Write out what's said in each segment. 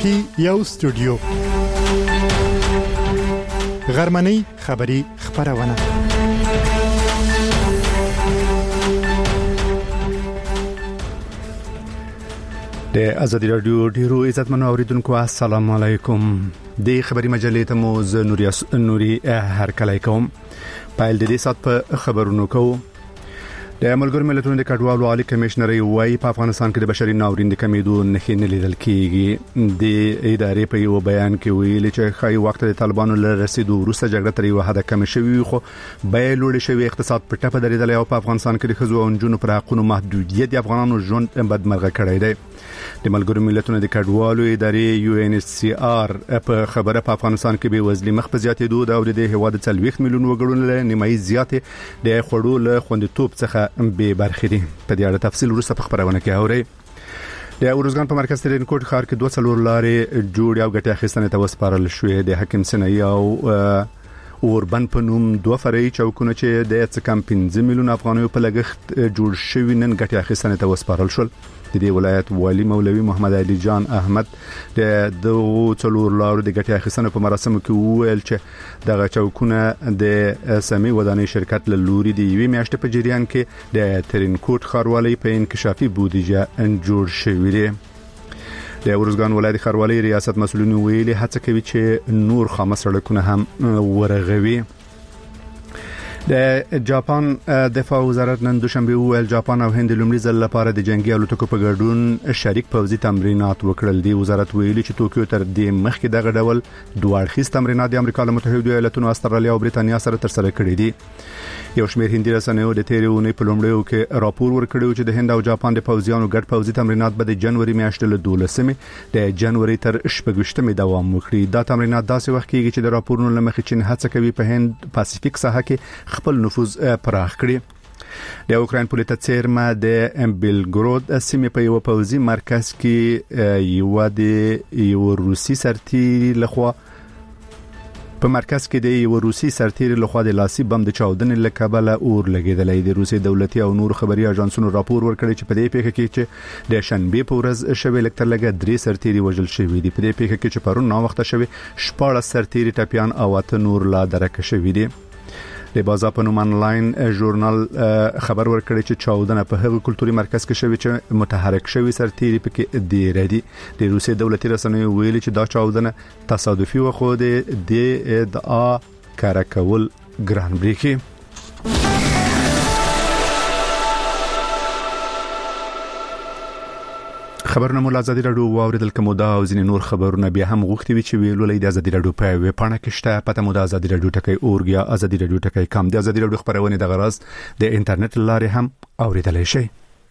کې یو استودیو غرمنۍ خبری خبرونه د ازادي رادیو ډیرو عزتمنو اوریدونکو السلام علیکم د خبری مجلې ته مو ز نوري هر کله کوم پایل د دې سات په خبرونو کو د ملګرو ملتونو د کډوالو عالی کمشنري وايي په افغانستان کې د بشري ناورین د کمیدو نښې نه لیدل کیږي د ادارې په یو بیان کې ویلي چې خای وخت د طالبانو له رسیدو وروسته جګړه تر یو حد کم شوی خو به لوړ شوی اقتصاد په ټپه درېدل او په افغانستان کې د خزو او جنونو پر حقوقو محدودیت د افغانانو ژوند بدمرغه کړی دی د ملګرو ملتونو د کډوالو ادارې UNHCR په خبره په افغانستان کې به وزلي مخ په زیاتېدو او د هیواد 40 میلیون وګړو له نیمایي زیاتې د خړو له خوندیتوب څخه به برخې دي په دې اړه تفصیل وروسته په خبرونه کې اوري د اورزګان په مرکز ترینکوټ ښار کې 2 څلور لارې جوړ او ګټه اخیستنې ته وسپارل شوې د حکیم سنئی او اوربن په نوم 2 فرعي چوکونه چې د څکم 15 میلیون افغانیو په لګښت جوړ شوی نن ګټه اخیستنې ته وسپارل شول د دې ولایت والی مولوي محمد علي جان احمد د څلور لارو د ګټه اخیستنې په مراسمو کې وویل چې دغه چوکونه د سمي ودانۍ شرکت له لوري د یوې میاشتې په جریان کې د ترینکوټ ښاروالۍ په انکشافي بودیجه جوړ شوی دی د اورزګان ولایت ښاروالۍ ریاست مسؤلین ویلي هڅه کوي چې نور خامه سړکونه هم ورغوي د جاپان دفاع وزارت نن دوشنبه ویل جاپان او هند لومړي ځل لپاره د جنگي الوتکو په ګډون شریک پوځي تمرینات وکړل دی وزارت ویلي چې توکیو تر دې مخکې دغه ډول دوه اړخیز تمرینات د امریکا متحده ایالاتونو استرالیا او بریتانیا سره ترسره کړي دي یو شمېر هندي رسنیو د تیرونې په لومړیو کې راپور ورکړی چې د هند او جاپان د پوځیانو ګډ پوځي تمرینات به د جنوري میاشتې له 12مې د جنوري تر 18مې دوام وکړي دا تمرینات داسې وخت کېږي چې د راپورونو لمخې چین هڅه کوي په هند پاسفیک ساحه کې خپل نفوذ پراخ کړي د اوکراین پولیټا چیرمه د بیلګرود سیمې په یو پوځي مرکز کې یو روسي سرتیري لخوا په مرکز کې د یو روسي سرتیري لخوا د لاسي بم د چاودنې له کبله اور لګیدلې د روسي دولتي او نور خبري اژانسونو راپور ورکړي چې په دې پیښه کې چې د شنبه په ورځ شوی لکتر لګه 3 سرتیري وژل شوی دي په دې پیښه کې چې پرون نو وخت شوی 14 سرتیري ټپيان او 8 نور لا درک شوی دي د بازار په نوم انلاین ژورنال خبر ورکړی چې چاودنه په هغه کلتوري مرکز کې شوی چې متحرک شوی سرتیري پکې دی ردی د روسي دولتي رسنیو ویلي چې دا چاودنه تصادفي و خو د ادعا کارکول ګران بریکي خبرونه مول ازادي رادیو واوریدل کوم دا او ځینې نور خبرونه بیا هم غوښتي وي چې ویلولې د ازادي رادیو په ویب پاڼه کې شته پته مو د ازادي رادیو ټکی اورګیا ازادي رادیو ټکی کم د ازادي رادیو خبرونه د غرض د انټرنیټ لارې هم اوریدلای شي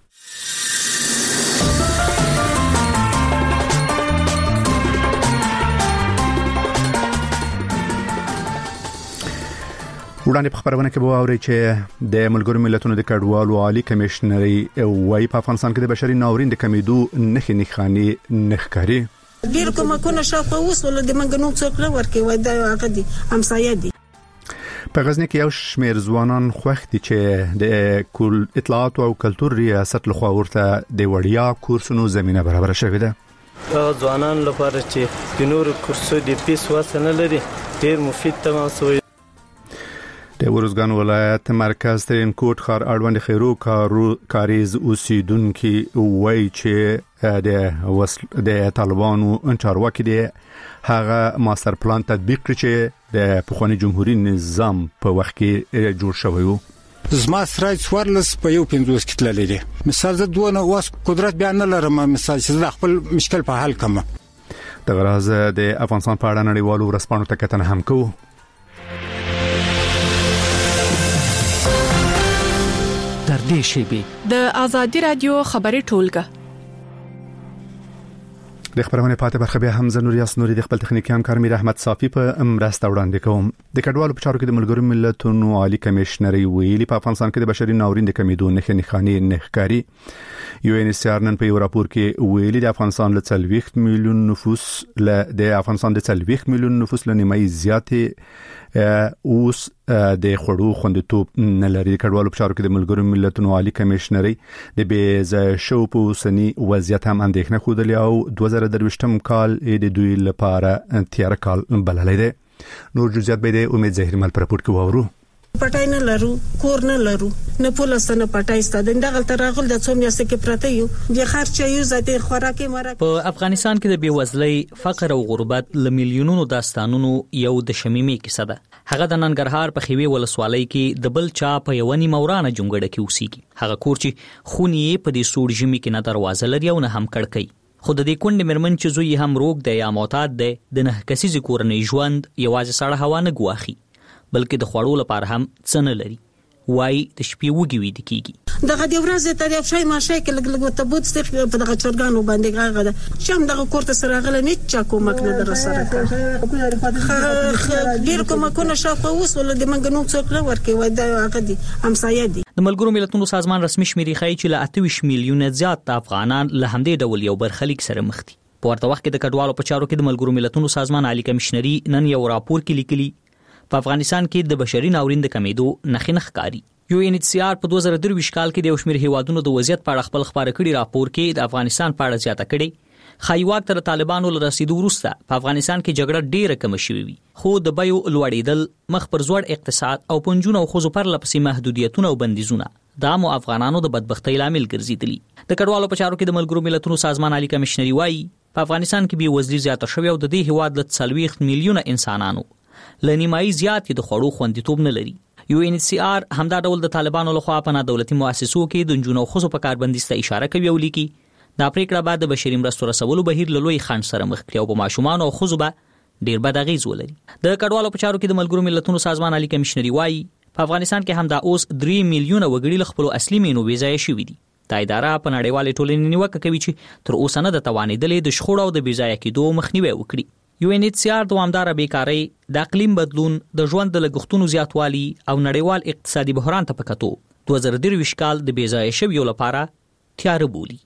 وړاندې په خبرونه کې به واوري چې د ملګرو ملتونو د کډوالو عالی کمشنري وايي په افغانستان کې د بشري ناورین د کمیدو نښې نښکاري ډیر کومه شاوخوا اوس ول د منګنو څوک ورکي وای د هغه دي همسایه دي په غزنی کې یو شمېر ځوانان خوښ دي چې د اطلاعات او کلتور ریاست لخوا ورته د وړیا کورسونو زمينه برابر شوې ده ځوانان لپاره چې د نور کورسو د پیس واسنه لري ډیر مفید تماسوي د اورزګان ولایت مرکز ترینکوټ ښار اړوند خیرو کاریز اوسیدونکو وایي چې د طالبانو چارواکي دي هغه ماستر پلان تطبیق کړي چې د پخوانی جمهوریت نظام په وخت کې جوړ شوی و زما سره څوارلس په یو 50 کې تللی دي مثال زه دوه واس قدرت بیان نه لرم مثال چې خپل مشکل په حل کړم د غراز د افغانستان په اړه نړیوالو ورسپانو ته کتنه هم کوو در دې شیبي د ازادي رادیو خبري ټولګه د خبرونه پاتې برخه به هم زنوریاس نوري د خپل تخنیکی همکار میر احمد صافي په مرسته وړاندې کوم د کډوالو په چارو کې د ملګرو ملتونو عالی کمشنري ویلي په افغانستان کې د بشري ناورین د کمیدو نښکاري UNHCR نن په یو راپور کې ویلي د افغانستان له 40 میلیون نفوس له نیمایي زیاتې اوس د خړو خوندیتوب نه لري. کډوالو په چارو کې د ملګرو ملتونو عالی کمشنري د بې شو په سني وضعیت هم اندېښنه خوده او 2023م کال د دوی لپاره تیار کال بللی دی. نور جزئیات به د امید زهیر مل پر راپور کې وورو. پټای نه لرو، کور نه لرو، نه پولیسونه پټای ستاد دغه ترغل د څوم یاسته کې پراته یو د خرچه یو ذاتي خوراکي مرکه. په افغانستان کې د بیوزلۍ، فقر او غربت ل میلیونونو داستانونو یو د شمیمي کیسه ده. هغه د ننګرهار په خوي ولسوالۍ کې د بل چا په یونی مورانه جونګړه کې اوسېږي. هغه کور چې خونی په دې سوړ ژمي کې نه دروازه لري او نه هم کړکۍ. خود دې کونډې مرمن چې زوی هم روغ دی یا معتاد دی، د نه کسيزي کورنۍ ژوند یوازې سړه هوا نه ګواخي بلکې د خوړو لپاره هم څه نه لري. وای د شپې وږي وي د کیږي دغه د ورځې تاریخ شای ماشه کې لګ تبوت ست په دغه چرګانو باندې غاغه ده شم دغه کوړه سره غل نه چا کومک نه در سره ډیر کومکونه شاوخوا اوس ول د منګنو څوک نه ورکي وای د هغه دي همسایه دي. د ملګرو ملتونو سازمان رسمي شمیرې ښیي چې له 28 میلیونه زیات افغانان له همدې ډول یو برخلیک سره مخ دي. په ورته وخت کې د کډوالو په چارو کې د ملګرو ملتونو سازمان عالی کمشنري نن یو راپور کې لیکلي په افغانستان کې د بشري ناورین د کمیدو نښې ښکاري. UNHCR په 2023 کال کې د یو شمېر هیوادونو د وضعیت په اړه خپل خبره کړي راپور کې د افغانستان په اړه زیاته کړي خایواک تر طالبانو له رسیدو وروسته په افغانستان کې جګړه ډېره کم شوې وي، خو د بیو لوړېدل، مخ پر ځوړ اقتصاد او پنځونه او خزو پر لپسې محدودیتونه او بندیزونه دا مو افغانانو د بدبختۍ لامل ګرځېدلي. د کډوالو په چارو کې د ملګرو ملتونو سازمان عالی کمشنري وایي په افغانستان کې بیوزلي زیاته شوې او د دې هیواد له 40 میلیونه انسانانو لنیمایي زیات د خوړو خوندیتوب نه لري. UNHCR همدا ډول د طالبانو لخوا په نادولتي مؤسسو کې د جنونو خصو په کاربندۍ ته اشاره کوي او لیکي دا پریکړه بعد د بشري مرستو رسولو بهیر له لوی خنډ سره مخ کړي او په ماشومان او خصو به ډیر بد اغیز ولري. د کډوالو په چارو کې د ملګرو ملتونو سازمان عالی کمشنري وایي په افغانستان کې همدا اوس 3 میلیونه وګړي خپل اصلي مینو ویزای شوي دي. دا اداره په نړیوالې ټولنې نیوکه کوي چې تر اوسه نه د توانېدلې د شخړو او د بیځایه کېدو مخنیوي وکړي. UNHCR دوامداره بیکاری، د اقلیم بدلون، د ژوند د لګښتونو زیاتوالی او نړیوال اقتصادي بحران ته پکاتو 2023 کال د بیځایه شویو لپاره تیار بولی.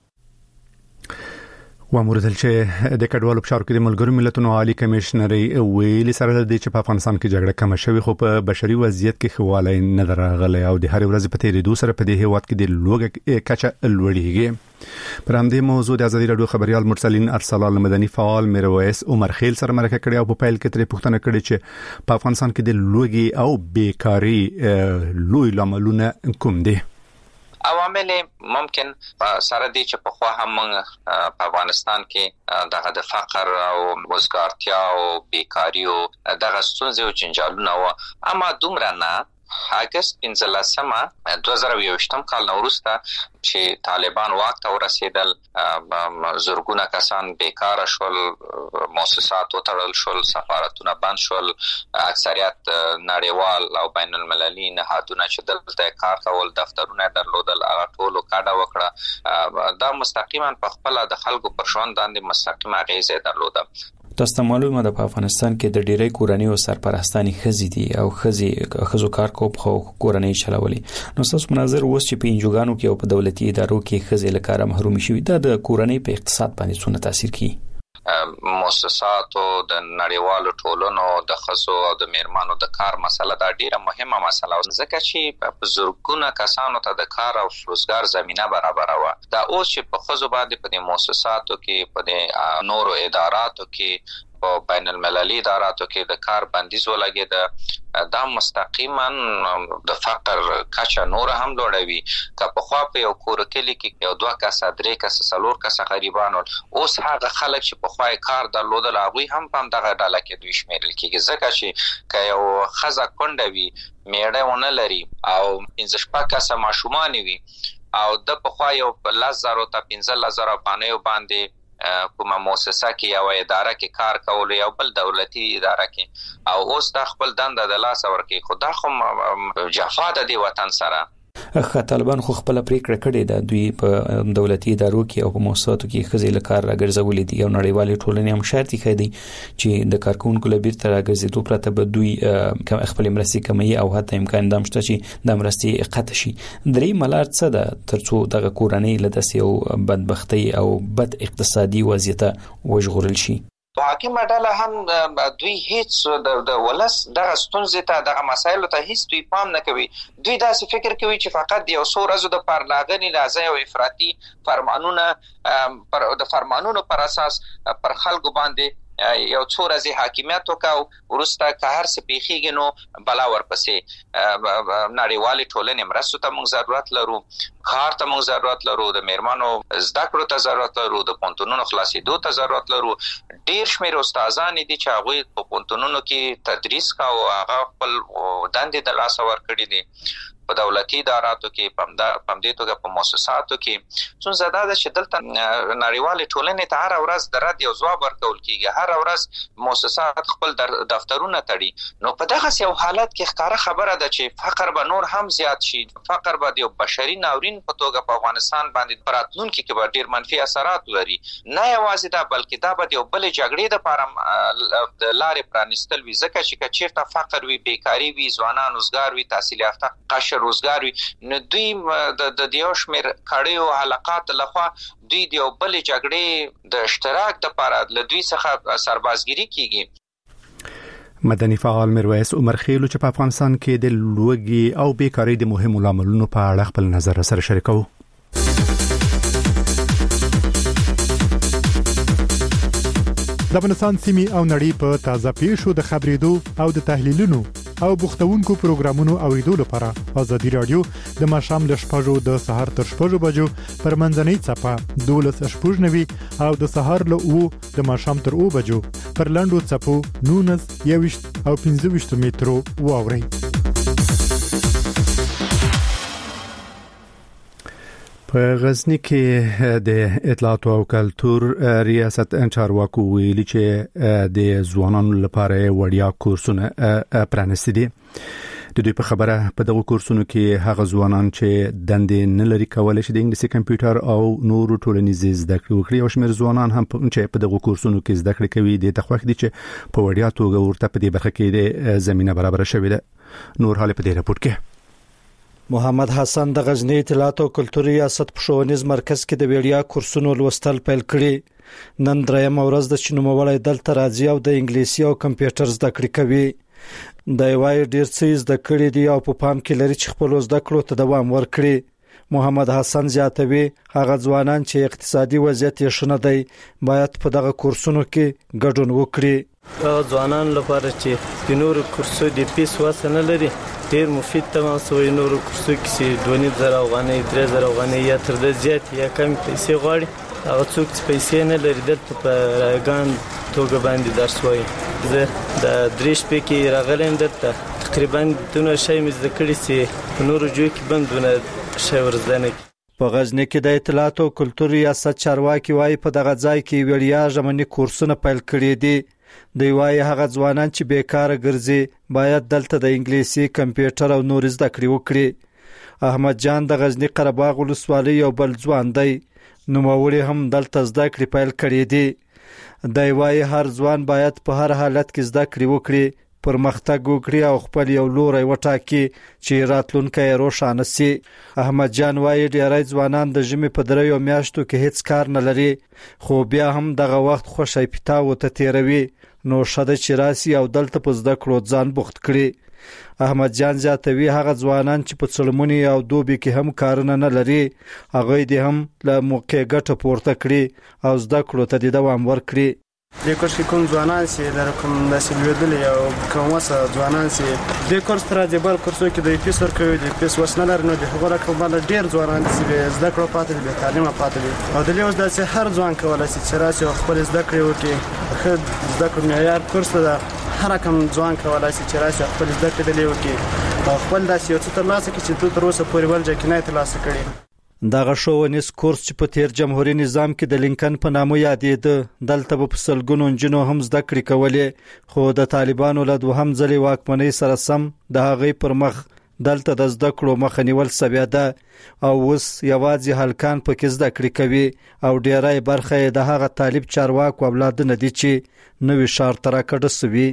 واموردل چې د کډوالو په چارو کې د ملګرو ملتونو عالی کمشنري ویلي سره د چې په افغانستان کې جګړه کم شوي خو په بشري وضعیت کې خواله نه درغله او د هر ورځ په تیریدو سره په دې هیواد کې د لوګ کچه لوړیږي. پر همدې موضوع د ازادي رادیو خبريال مرسلین ارسلان مدني فعال میرویس عمر خیل سره مرکه کړې او په پیل کې ترې پوښتنه کړې چې په افغانستان کې د لوګي او بیکاری لوی لاملونه کوم دي. عوامل ممکن سره دي چې په خوا هم په افغانستان کې دغه د فقر او وزګارتیا او بیکاری او دغه ستونزې او جنجالونه و اما دومره نه. اگست 15 2021 کال وروسته چې طالبان واک ته ورسېدل زرګونه کسان بیکاره شول، مؤسسات وتړل شول، سفارتونه بند شول، اکثریت نړیوال او بین المللي نهادونه چې دلته کار کول دفترونه درلودل هغه ټول کاډه وکړه. دا مستقیما په خپل د خلکو پر ژوند باندې مستقیم اغیزه درلوده. تاسو معلومه ده په افغانستان کې د ډیری کورنۍ او سرپرستاني خزي دي او خزو کار کوب خو کورنۍ چلولي. نو تاسو مناظر اوس چې په انجوګانو کې او په دولتي ادارو کې خزي له کاره محروم شي دا د کورنۍ په اقتصاد باندې څونه تاثیر کوي؟ مؤسساتو د نړیوالو ټولنو د خزو او د میرمنو د کار مسله دا ډیره مهمه مسله ځکه چې په زرګونه کسانو ته د کار او روزګار زمينه برابر و. دا اوس چې په خزو باندې په مؤسساتو کې په نورو اداراتو کې په بین المللي اداراتو کې د کار بندیز ولګید دا مستقیما د فقر کچه نور هم لوړوي. که په خوا په یو کور کې یو 2 کسه 3 کسه 4 کسه غریبانو اوس هغه خلک چې په خوا کار درلودل هغه هم په دغه ډله کې دوی شمیرل کېږي ځکه چې که یو خزه کونډه وي میړه ونه لري او 15 کسه ماشومان وي او د په خوا یو 10,000 ته 15,000 باندې باندې کومه مؤسسه کې یا اداره کې کار کول یا بل دولتي اداره کې او اوس د خپل دنده د لاس ورکی خدا خو جفا د دی وطن سره. طالبان خو خپل پریکړه کړې ده دوی په دولتي ادارو کې او په مؤسساتو کې خزي له کار راګرځولې دي او نړیوالې ټولنې هم شرط کړي چې د کارکونکو لپاره تر راګرځېدو پرته به دوی خپل مرستې کمي او حتی امکان دام شته چې د مرستې قطع شي. درې ملار څه ده ترڅو دغه کورنۍ له داسې او بدبختی او بد اقتصادي وضعیت وژغورل شي. حاکم ډله هم دوی هیڅ د ولس دغه ستونزې ته دغه مسایلو ته هیڅ دوی پام نه کوي. دوی داسې فکر کوي چې فقط یو څو ورځو د پارلاغني لازم او افراطي د فرمانونو پر اساس پر خلکو باندې یو څو ورځې حاکمیت وکاو، ورسته که هر څه پیښیږي نو بلا ورپسې. نړیوالې ټولنې مرستو ته موږ ضرورت لرو، کار ته موږ ضرورت لرو، د میرمنو زده کړو ته ضرورت لرو، د پوهنتونونو خلاصېدو ته ضرورت لرو. ډیر شمېر استادان دي چې هغوی په پوهنتونونو کې تدریس کوي، هغه خپل دندې د لاسه ورکړي دي په دولتي اداراتو کې، په همدې توګه په مؤسساتو کې. څنګه دا چې دلته نړیوالې ټولنې ته هر ورځ د رد یو ځواب ورکول کیږي، هر ورځ مؤسسات خپل دفترونه تړي. نو په دغه یو حالت کې ښکاره خبره ده چې فقر به نور هم زیات شي، فقر به یو بشري ناورین په توګه په افغانستان باندې په راتلونکي کې به ډیر منفي اثرات ولري. نه یوازې دا بلکې دا به یو بلې جګړې دپاره د لارې پرانیستل وي، ځکه چې چیرته فقر وي، بیکاري وي، ځوانان روزګار وي، تحصیل یافته قشر روزګار وي، نو دوی د یو شمېر کړیو حلقات لخوا دوی د یو بلې جګړې د اشتراک دپاره له دوی څخه سربازګیري کیږي. مدني فعال میرویس عمر خیلو چې په افغانستان کې د لوږې او بیکارۍ د مهمو لاملونو په اړه خپل نظر سره شریکو. د افغانستان سیمې او نړۍ په تازه پیښو د خبرېدو او د تحلیلونو او بوختونکو پروګرامونو اوریدو لپاره ازادي رادیو د ماښام ل 6:00 د سهار تر 6:00 بجو پر منځنۍ صفه 12:90 او د سهار ل 9:00 د ماښام تر 9:00 بجو پر لاندو صفو 19 او 25 مترو واوري. په غزنی کې د اطلاعات او کلتور ریاست چارواکو ویلي چې د ځوانانو لپاره وړیا کورسونه پرانیستي دي. د دوی په خبره په دغه کورسونو کې هغه ځوانان چې دندې نه لري کولای شي د انګلیسي کمپیوټر او نورو ټولنیزې زده کړې وکړي، او شمېر ځوانان هم چې په دغه کورسونو کې زده کړې کوي د تخوخ دي چې په وړیا توګه ورته په دې برخه کې د زمينه برابر شوې ده. نور حال په دې راپور کې محمد حسن د غزنی اطلاعات او کلتور ریاست په ښوونیز مرکز کې د وړیا کورسونو لوستل پیل کړي. نن دریم ورځ د چنوموړی دلته راځي او د انګلیسي او کمپیوټر زده کړې کوي. د وای ډیر څه زده کړې دي او په پام کې لري چې خپل زده کړو ته دوام ورکړي. محمد حسن زیاتوي هغه ځوانان چې اقتصادي وضعیت یې ښه نه دی باید په دغه کورسونو کې ګډون وکړي. ځوانان لپاره چې د نورو کورسو د پیس واسه نه لري ډیر مفید تمام سوی نورو کورسو کې 2,000 افغانۍ 3,000 افغانۍ یا تر دې زیات یا کم پیسې غواړي، هغه څوک چې پیسې نه لري دلته په راګان توګه باندې درس وایي. زه د دریش پکې راغلم دلته تقریبا دونه شی مې زده کړی چې نورو جو کې بندونه شی ورزنه. په غزنی کې د اطلاعات او کلتور ریاست چارواکي وایي په دغه ځای کې وړیا ژمنی کورسونه پیل کړي دي. دوی وایي هغه ځوانان چې بیکاره ګرځي باید دلته د انګلیسي کمپیوټر او نور زده کړې وکړي. احمد جان د غزنی قرهباغ ولسوالۍ یو بل ځوان دی، نوموړی هم دلته زده کړې پیل کړي دي. دوی وایي هر ځوان باید په هر حالت کې زده کړې وکړي، پرمختګ وکړي او خپل یو لوری وټاکي چې راتلونکی روښانه شي. احمد جان وایي ډېری ځوانان د ژمي په 3 میاشتو کې هیڅ کار نه لري، خو بیا هم دغه وخت خوشی پیتاو ته تیروي، نو شاده چې راسي او دلته په زده کړو ځان بوخت کړي. احمد جان زیاتوي هغه ځوانان چې په څلمونی او دوبي کې هم کارونه نه لري هغه دې هم له موقع ګټه پورته کړي او زده کړو ته دوام ورکړي. د کورس کې کوم ځوانان چې د کوم نسل ویدلې او کوم وسه ځوانان چې د کورس تر دې بل کورسو کې د پیس ورکوي د پیس وسنه لرنه د هغه رقم باندې ډیر ځوانان چې زده کړو پاتې دي، تعلیم پاتې دي، او د لیوز د هر ځوان کولای شي چې راسي خپل زده کړې وکړي. خو زده کړو معیار کورس ده، هر کوم ځوان کولای شي چې راسي خپل زده کړې وکړي او خپل داسې یو څه ترلاسه کړي چې تر اوسه پورې ولجه کې نه ترلاسه کړي. دغه ښوونیز کورس چې په تیر جمهوریت نظام کې د لینکن په نامه یادېده دلته په سلګونو انجنونو هم زده کړې کولې، خو د طالبانو له دوهم ځلې واکمنۍ سره سم د هغې پر مخ دلته د زده کړو مخه نیول سوی ده او اوس یوازې هلکان پکې زده کړې کوي او ډېری برخه یې د هغه طالب چارواکو اولادونه دي چې نوي ښار ته راکډه سوي.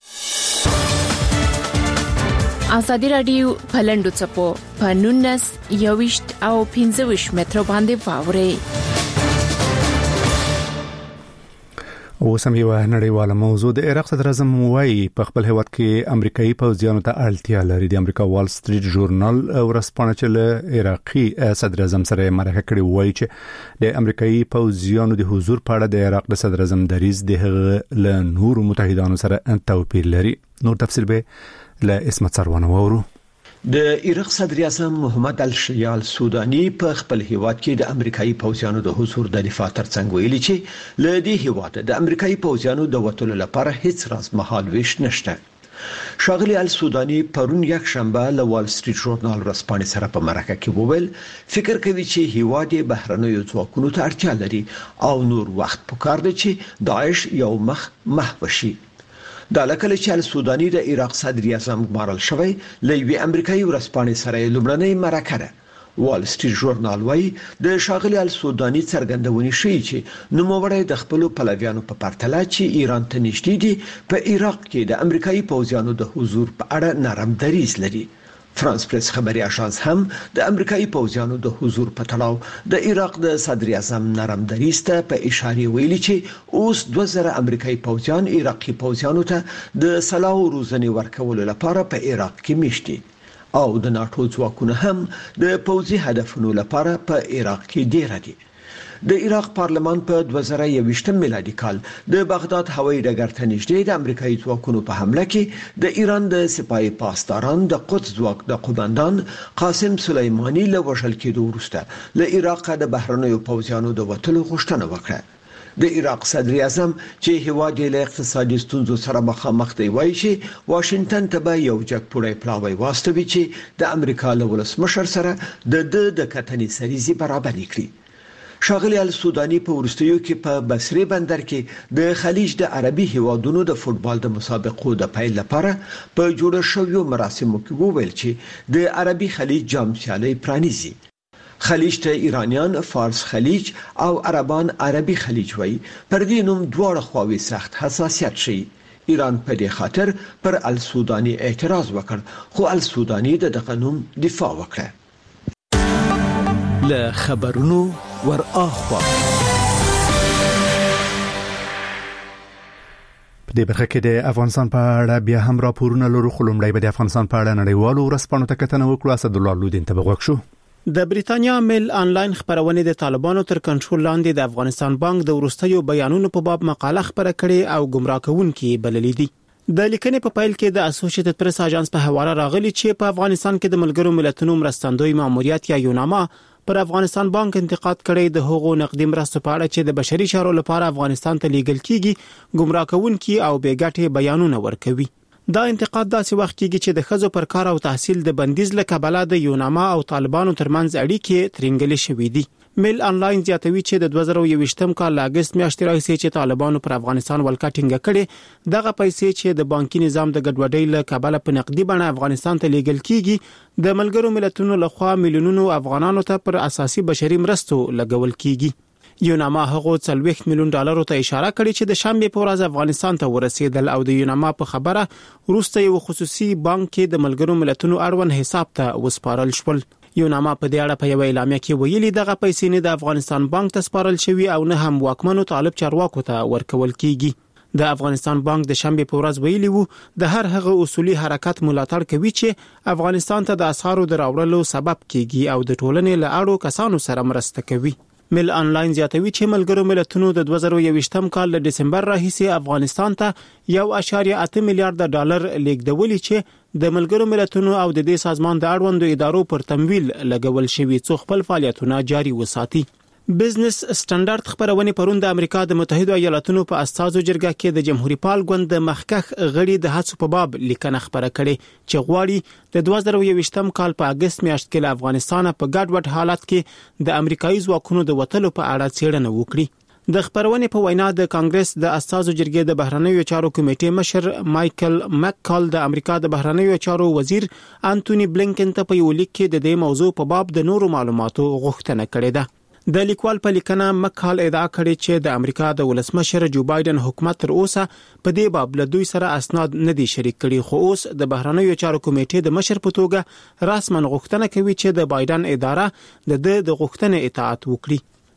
ازادي رادیو په لنډو څپو په 19 21 او 25 مترو باندې واوري. اوس هم یو نړیواله موضوع د عراق صدر اعظم وايي په خپل هیواد کې امریکایي پوځیانو ته اړتیا لري. د امریکا وال سټریټ ژورنال ورسپانه چې له عراقي صدر اعظم سره مرکه کړې وایي چې د امریکایي پوځیانو د حضور په اړه د عراق د صدر اعظم دریځ د له نورو متحدانو سره توپیر لري. نور تفصیل به له اسمت سروانه وورو. د عراق صدر اعظم محمد الشریع السودانی په خپل هیواد کې د امریکایي پوځیانو د حضور د دفاع ترڅنګ ویلي چې له دې هیواد د امریکایي پوځیانو د وټولو لپاره هیڅ راز مهال ویش نشته. شاغلی السودانی پرون یک شنبه له وال سټریټ ژورنال ورسپانې سره په مرکه کې وویل فکر کوي چې هیواد بهرنیو ځواکونو ته اړتیا لري او نور وخت پکار دی چې داعش یو محو شي. دا لکه چې السودانی د عراق صدر اعظم ګمارل شوی لوی امریکایي ورسپانې سره لومړنۍ مرکه ده. وال سټریټ ژورنال وايي د شاغلی السودانی څرګندونې شي چې نوموړی د خپل پلویانو په پرتله چې ایران ته نږدې دي په عراق کې د امریکایي پوځیانو د حضور په اړه نرم دریځ لري. فرانس پریس خبري اژانس هم د امریکایي پوځیانو د حضور په تړاو د عراق د صدر اعظم نرم دریځ ته په اشاره ویلي چې اوس 2000 امریکایي پوځیان عراقي پوځیانو ته د سلاح او روزنې ورکولو لپاره په عراق کې میشتي او د ناتو ځواکونه هم د پوځي هدفونو لپاره په عراق کې ډیر دي. د عراق پارلمان په 2021 میلادي کال د بغداد هوایي ډګر ته نږدې د امریکایي ځواکونو په حمله کې د ایران د سپایي پاسداران د قدس ځواک د قوماندان قاسم سلیمانی له وژل کېدو وروسته له عراق د بهرنیو پوځیانو د وټلو غوښتنه وکړه. د عراق صدر اعظم چې هیواد له اقتصادي ستونزو سره مخامخ دی وایي چې واشنگټن ته به یو جګپوړی پلاوی واستوي چې د امریکا له ولسمشر سره د کتنې سریزي برابر کړي. شاغلی السودانی په ورستیو کې په بصری بندر کې د خلیج د عربي هیوادونو د فوتبال د مسابقو د پیل لپاره په جوړ شویو مراسمو کې وویل چې د عربي خلیج جام سیالي پرانیزي. خلیج ته ایرانیان فارس خلیج او عربان عربي خلیج وایي. پر دې نوم دواړه خواوې سخت حساسیت شي. ایران په دې خاطر پر السودانی اعتراض وکړ خو السودانی دغه نوم دفاع وکړه. له خبرونو ور اخوا په دې برخه کې د افغانستان په اړه بیا هم راپورونه لرو. خلومړی به د افغانستان په اړه نړیوالو ورسپانو ته کتنه وکړو. اسد الله لودین ته بغوښ شو. د بریتانیا میل آنلاین خبرونه د طالبانو تر کنټرول لاندې د افغانستان بانک د ورستیو بیانونو په باب مقاله خبره کړې او گمراه کوونکې بللې دي. د لیکنې په پایل کې د اسوسییټډ پریس اژانس په حواله راغلي چې په افغانستان کې د ملګرو ملتونو مرستندوی ماموریت یا یوناما پر افغانستان بانک انتقاد کړی د هغو نقدي مرستو په اړه چې د بشري چارو لپاره افغانستان ته لیږل کیږي گمراه کوونکي او بیګټې بیانونه ورکوي. دا انتقاد داسې وخت کېږي چې د خزو پر کار او تحصیل د بندیز له کبله د یوناما او طالبانو ترمنځ اړیکې ترنګلې شوې دي. میل آنلاین زیاتوي چې د 2021 کال اگست میاشتې راځي چې طالبانو پر افغانستان ولکه ټینګه کړي دغه پیسې چې د بانکي نظام د ګډوډۍ له کبله په نقدي بڼه افغانستان ته لیږل کیږي د ملګرو ملتونو لخوا میلیونونو افغانانو ته پر اساسي بشري مرستو لګول کیږي. یوناما هغه 40 میلیون ډالر ته اشاره کړې چې د شنبه په ورځ افغانستان ته ورسېدل او د یوناما په خبره وروسته یو خصوصي بانک کې د ملګرو ملتونو اړوند حساب ته وسپارل شول. یوناما په دې اړه په یو اعلامیه کې ویلي دغه پیسې نه د افغانستان بانک ته سپارل شوی او نه هم واکمنو طالب چارواکو ته ورکول کیږي. د افغانستان بانک د شنبه په ورځ ویلي وو د هر هغه اصولي حرکت ملاتړ کوي چې افغانستان ته د اسعارو دراوړلو سبب کیږي او د ټولنې له اړو کسانو سره مرسته کوي. میل آنلاین زیاتوي چې ملګرو ملتونو د 2021 کال له دسمبر راهیسې افغانستان ته 1.8 میلیارډ ډالر لیږدولي چې د ملګرو ملتونو او د دې سازمان د اړوندو ادارو پر تمویل لګول شوی څو خپل فعالیتونه جاري وساتي. بزنس سټانډرډ خبرونه پرون د امریکا د متحده ایالاتونو په استازو جرګه کې د جمهوریت پال ګوند د مخکخ غړي د هڅو په باب لیکنه خبره کړي چې غواړي د 2021 کال په اگست میاشت کې له افغانستان په ګډوډ حالت کې د امریکایي ځواکونو د وټلو په اړه څېړنه وکړي. د خبرونه په وینا د کانګرس د استازو جرګې د بهرنیو چارو کمیټې مشر مایکل مککال د امریکا د بهرنیو چارو وزیر انټونی بلینکن ته په یو لیک کې د دې موضوع په باب د نورو معلوماتو غوښتنه کړې ده. د لیکوال په لیکنه مکال ادعا کړې چې د امریکا د ولسمشر جو بایدن حکومت تر اوسه په دې باب له دوی سره اسناد نه دي شریک کړي خو اوس د بهرنیو چارو کمیټې د مشر په توګه رسمن غوښتنه کوي چې د بایدن اداره د غوښتنې اطاعت وکړي.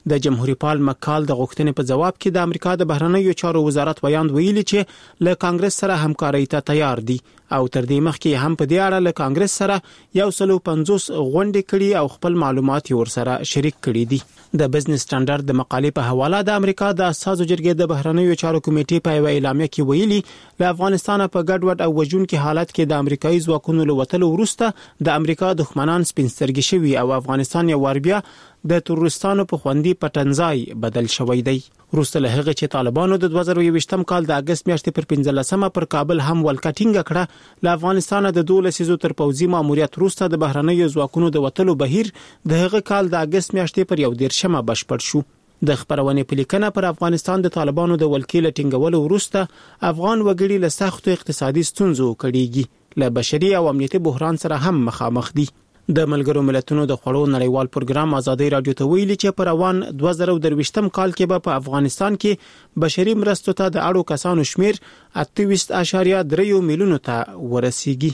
د جمهوریت پال مکال د غوښتنې په جواب کې د امریکا د بهرنیو چارو وزارت ویاند ویلي چې له کانګرس سره همکاري ته تیار دي او تر دې مخکې هم په دې اړه له کانګرس سره 150 غونډې کړي او خپل معلومات ورسره شریک کړي دي. د بزنس سټانډرډ د مقالې په حواله د امریکا د اساسو جرګې د بهرنیو چارو کمیټې په اعلامیه کې ویلي له افغانستان په ګډوډ او وژونکي حالت کې د امریکایي ځواکونو له وتلو وروسته د امریکا دښمنان سپینسترګي شوي او افغانستان یو واربیا د تروریستانو په خوندي پټنځای بدل شوی دی. وروسته له هغه چې طالبانو د 2020م کال د اگست میاشتې پر 15مه پر کابل هم ولکټینګ کړه، له افغانستان د 12 تر پوځي ماموریت وروسته د بهرنیو ځواکونو د وتلو بهیر د هغه کال د اگست میاشتې پر 11مه بشپړ شو. د خبرونې پلیکنه پر افغانستان د طالبانو د ولکې لټینګولو وروسته افغان وګړي له سختو اقتصادي ستونزو کړيږي، له بشري او امنیتي بحران سره هم مخامخ دي. د ملګرو ملتونو د خوړو نړیوال پروګرام آزادۍ رادیو ته ویلي چې پر روان 2023م کال کې به په افغانستان کې بشري مرستو ته د اړو کسانو شمیر 28.3 میلیونو ته ورسیږي.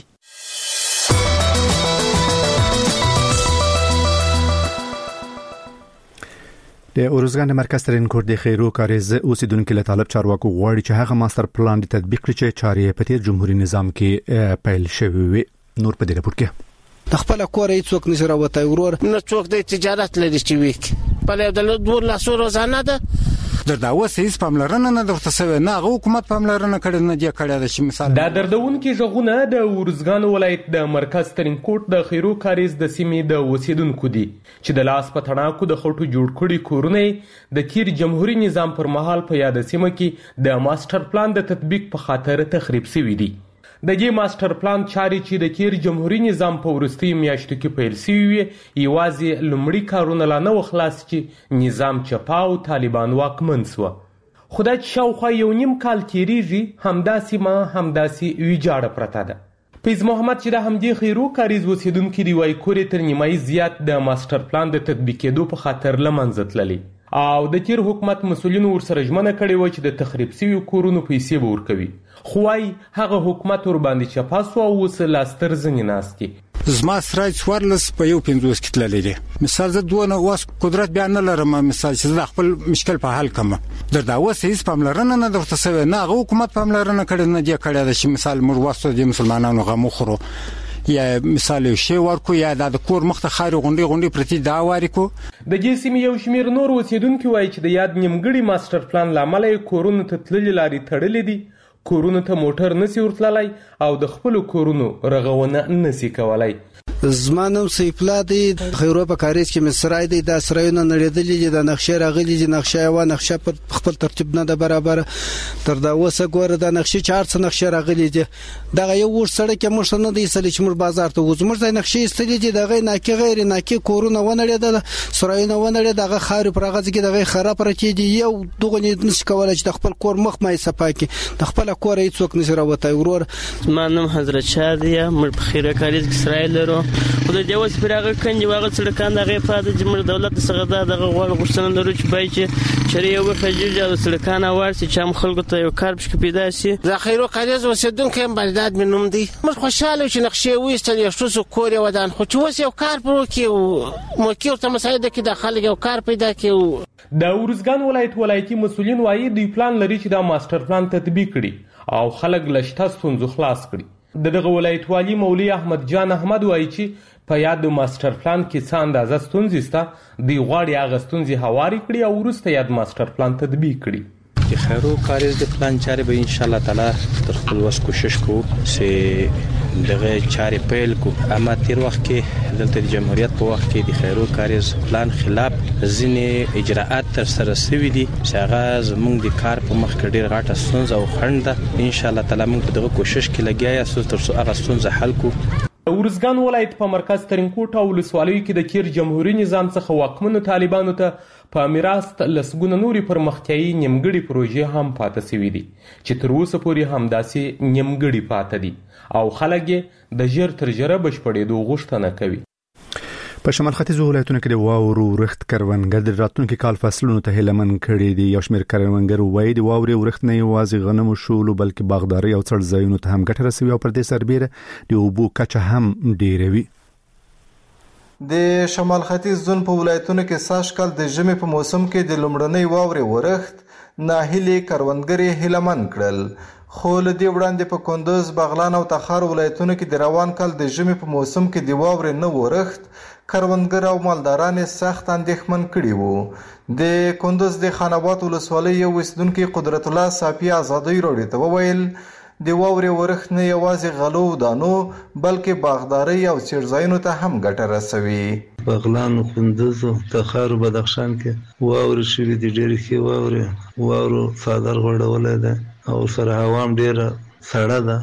د اورزګان مرکز ترين کور د خیرو کاریز اوسیدونکو له طالب چارواکو غواړي چې هغه ماستر پلان د تطبیق کړي چې چارې په تیر جمهوریت نظام کې پیل شوی وي. نور په دې راپور کې د خپل کور هیڅوک نشي راوته ورور نه څوک د تجارت لري چې ویک په له د دور لاسو روزانه ده درداوه سیس پاملرنه نه درته سوي نه حکومت پاملرنه کړي نه دی کړي د شي مثال دا دردون کې ژغونه د ورزګان ولایت د مرکز ترين کوټ د خیرو کاریز د سیمې د وسیدونکو دي چې د لاس په تڼاکو د خټو جوړ کړي کورونه د تیر جمهوریت نظام پر مهال په یاد سیمه کې د ماستر پلان د تطبیق په خاطر تخریب شوی دي. د دې ماستر پلان چارې چې د تیر جمهوریت نظام په ورستي میاشتو کې پیل شوی یوازې لومړی کارونه لا نه خلاص چې نظام چپاو طالبان واکمن شو. خدای چې شاوخوا یو نیم کال تیریږي همداسې ویجاړه پرته ده. پیز محمد چې د همدې خیرو کاریز اوسیدونکي دی وایي کورې تر نیمایي زیات د ماستر پلان د تطبیقېدو په خاطر له منځه تللي او د تیر حکومت مسؤلینو ورسره ژمنه کړې وه چې د تخریب شویو کورونو پیسې به ورکوي، خو وايي هغه حکومت ورباندې چپه سو او اوس لا ستر ځنې ناست دي. زما سره څوارلس په یو 50 کې تللی دي. مثال زه دونه واس قدرت بیان نه لرم، مثال چې زه خپل مشکل په حل کوم دردا اوس هیڅ پاملرنه نه درته سوي نه حکومت پاملرنه کړي نه دی کړي د شي مثال موږ واسطه د مسلمانانو غمو خورو یا مثال شی ورکو یا د کور مخته خاري غونډي پرتی دا وارکو. د جسم یو شمیر نور اوسیدونکو وایي چې د یاد نیمګړي ماستر پلان لامل کورونو ته تللي لاري تړلې دي، کورونو ته موټر نسی ورتللای او د خپل کورونو رغونه نسی کولای. زمانم سیفلا دی خیرو په کاریز کې مصرای دی د اسرایونو نړیدلې دي د نقشې راغلي دي نقشه و نقشه په خپل ترتیب نه د برابر تر دا وسه ګوره د نقشې 4 نقشه راغلي دي دغه یو ور سره کې مش نه دی سلی چې مر بازار ته وځمر د نقشې استلې دي دغه ناکي غیر ناکي کورونه ونړیدل سرایونه ونړیدل دغه خاري پرغز کې دغه خراب راکې دي یو دغه نس کولای چې د خپل کور مخ مې صفاکي د خپل کور هیڅوک نشي راوته ورور. زمانم حضرت شادیه مر په خیره کاریز کې اسرائیل لرو خو د دیوس پرغه کنجي واغ سړکان دغه په د جمهور دولت څخه دغه غوښتنه لري چې بای چې چری یو خجیج د سړکان ورسې چې هم خلکو ته یو کار بشک پیدا شي. د خیرو کاریز وسیدونکو بلداد منوم دي مر خوشاله چې نقشې وېستل یو څه کور ودان خو چې وس یو کار پرو کې مو کې ته مساعده کې د خلک یو کار پیدا کې. د ورزګان ولایتي مسؤلین وایي د پلان لري چې د ماستر پلان تطبیق کړي او خلک لشته ستونزو خلاص کړي. دغه ولایت والی مولوی احمد جان احمد وایي چې په یاد ماستر پلان کې څه اندازه ستونزې سته دی غواړي هغه ستونزې هواري کړي او وروسته یاد ماستر پلان تطبیق کړي. د خیرو کاریز د پلان چارې به ان شاء الله تعالی تر خپل وس کوشش کوو چې دغه چارې پیل کو. اما تیر وخت کې دلته د جمهوریت په وخت کې د خیرو کاریز پلان خلاف ځینې اجراءات تر سره شوي دي چې هغه زموږ د کار په مخ کې ډېر غټه ستونزه او خنډ ده. ان شاء الله تعالی موږ په دغه کوشش کې لګیا یو تر څو هغه ستونزه حل کو. ورزګان ولایت په مرکز ترين کوټ او ولسوالۍ کې د تیر جمهوریت نظام څخه واکمنو طالبانو ته په میراث لسګونه نوري پرمختیايي نیمګړي پروژې هم پاتې شوي دي چې تر اوسه پورې همداسې نیمګړي پاتې دي او خلک د ژر تر ژره بشپړېدو غوښتنه کوي. په شمال ختیځ ولایتونو کې د واورو ورښت کروندګر د راتلونکي کال فصلونو ته هیلمن کړي دي. یو شمېر کروندګر وایي د واورې ورښت نه یوازې غنم او شولو بلکې باغداري او څړ ځایونو ته هم ګټه رسوي او پر دې سربېره د اوبو کچه هم ډېروي. د شمال ختیځ زون په ولایتونو کې ساشکل د ژمي په موسم کې د لومړنۍ واورې ورښت ناهیلي کروندګرې هیلمن کړل، خو له دې وړاندې په کندوز، بغلان او تخار ولایتونو کې د روان کال د ژمي په موسم کې د واورې نه ورښت کروندګر او مالداران سخت اندېښمن کړي وو. د کندوز د خان آباد ولسوالۍ یو اوسیدونکي قدرت الله صافي ازادۍ راډیو ته وویل د واورې ورښت نه یوازې غلو دانو بلکې باغدارۍ او څړځایونو ته هم ګټه رسوي. بغلان، کندوز، تخار، بدخشان کې واورې شوي دي، ډېرې ښې واورو څادر غوړولی ده او سره هوا هم ډېره سړه ده.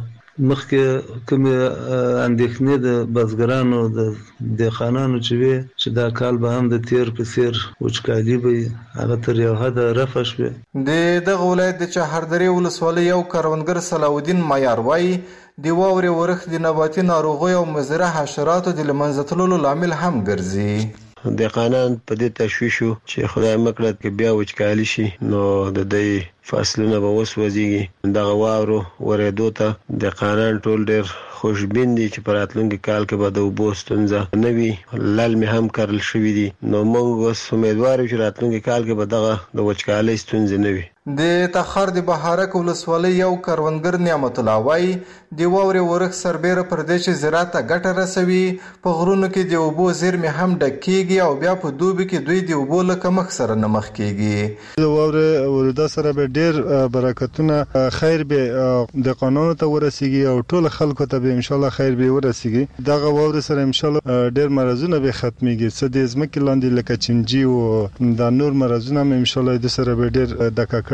مخکې کومې اندېښنې د بزګرانو د دهقانانو چې وي چې دا کال به هم د تیر په څیر وچکالي به وي، هغه تر یو حده رفع شوې. د دغه ولایت د چهاردرې ولسوالۍ یو کروندګر صلاحالدین معیار وایي د واورې ورښت د نباتي ناروغیو او مضره حشراتو د له منځه تللو لامل هم ګرځي. دهقانان په دې تشویش وو چې خدای مکړه کې بیا وچکالي شي نو د دې فصلونه به وسوځيږي. دغه واورو ورېدو ته دهقانان ټول ډېر خوشبین دي چې په راتلونکي کال کې به د اوبو ستونزه نه وي. للمې هم کرل شوي دي نو موږ اوس امیدوار یو چې راتلونکي کال کې به دغه د وچکالۍ ستونزې نه وي. د تخار د بهارک ولسوالۍ یو کروندګر نعمت الله وایي د واورې ورښت سربیره پر دې چې زراعت ته ګټه رسوي، په غرونو کې د اوبو زیرمې هم ډک کیږي او بیا په دوبي کې دوی د اوبو له کمښت سره نه مخ کیږي. د واورې ورېدا سره به ډېر برکتونه خیر به د قانون ته ورسیږي او ټول خلکو ته به ان شاء الله خیر به ورسیږي. دغه واورې سره ان شاء الله ډېر مرزونه به ختميږي، څه د ځمکې لاندې لکه چنجي او د نور مرزونه هم ان شاء الله د سره به ډېر د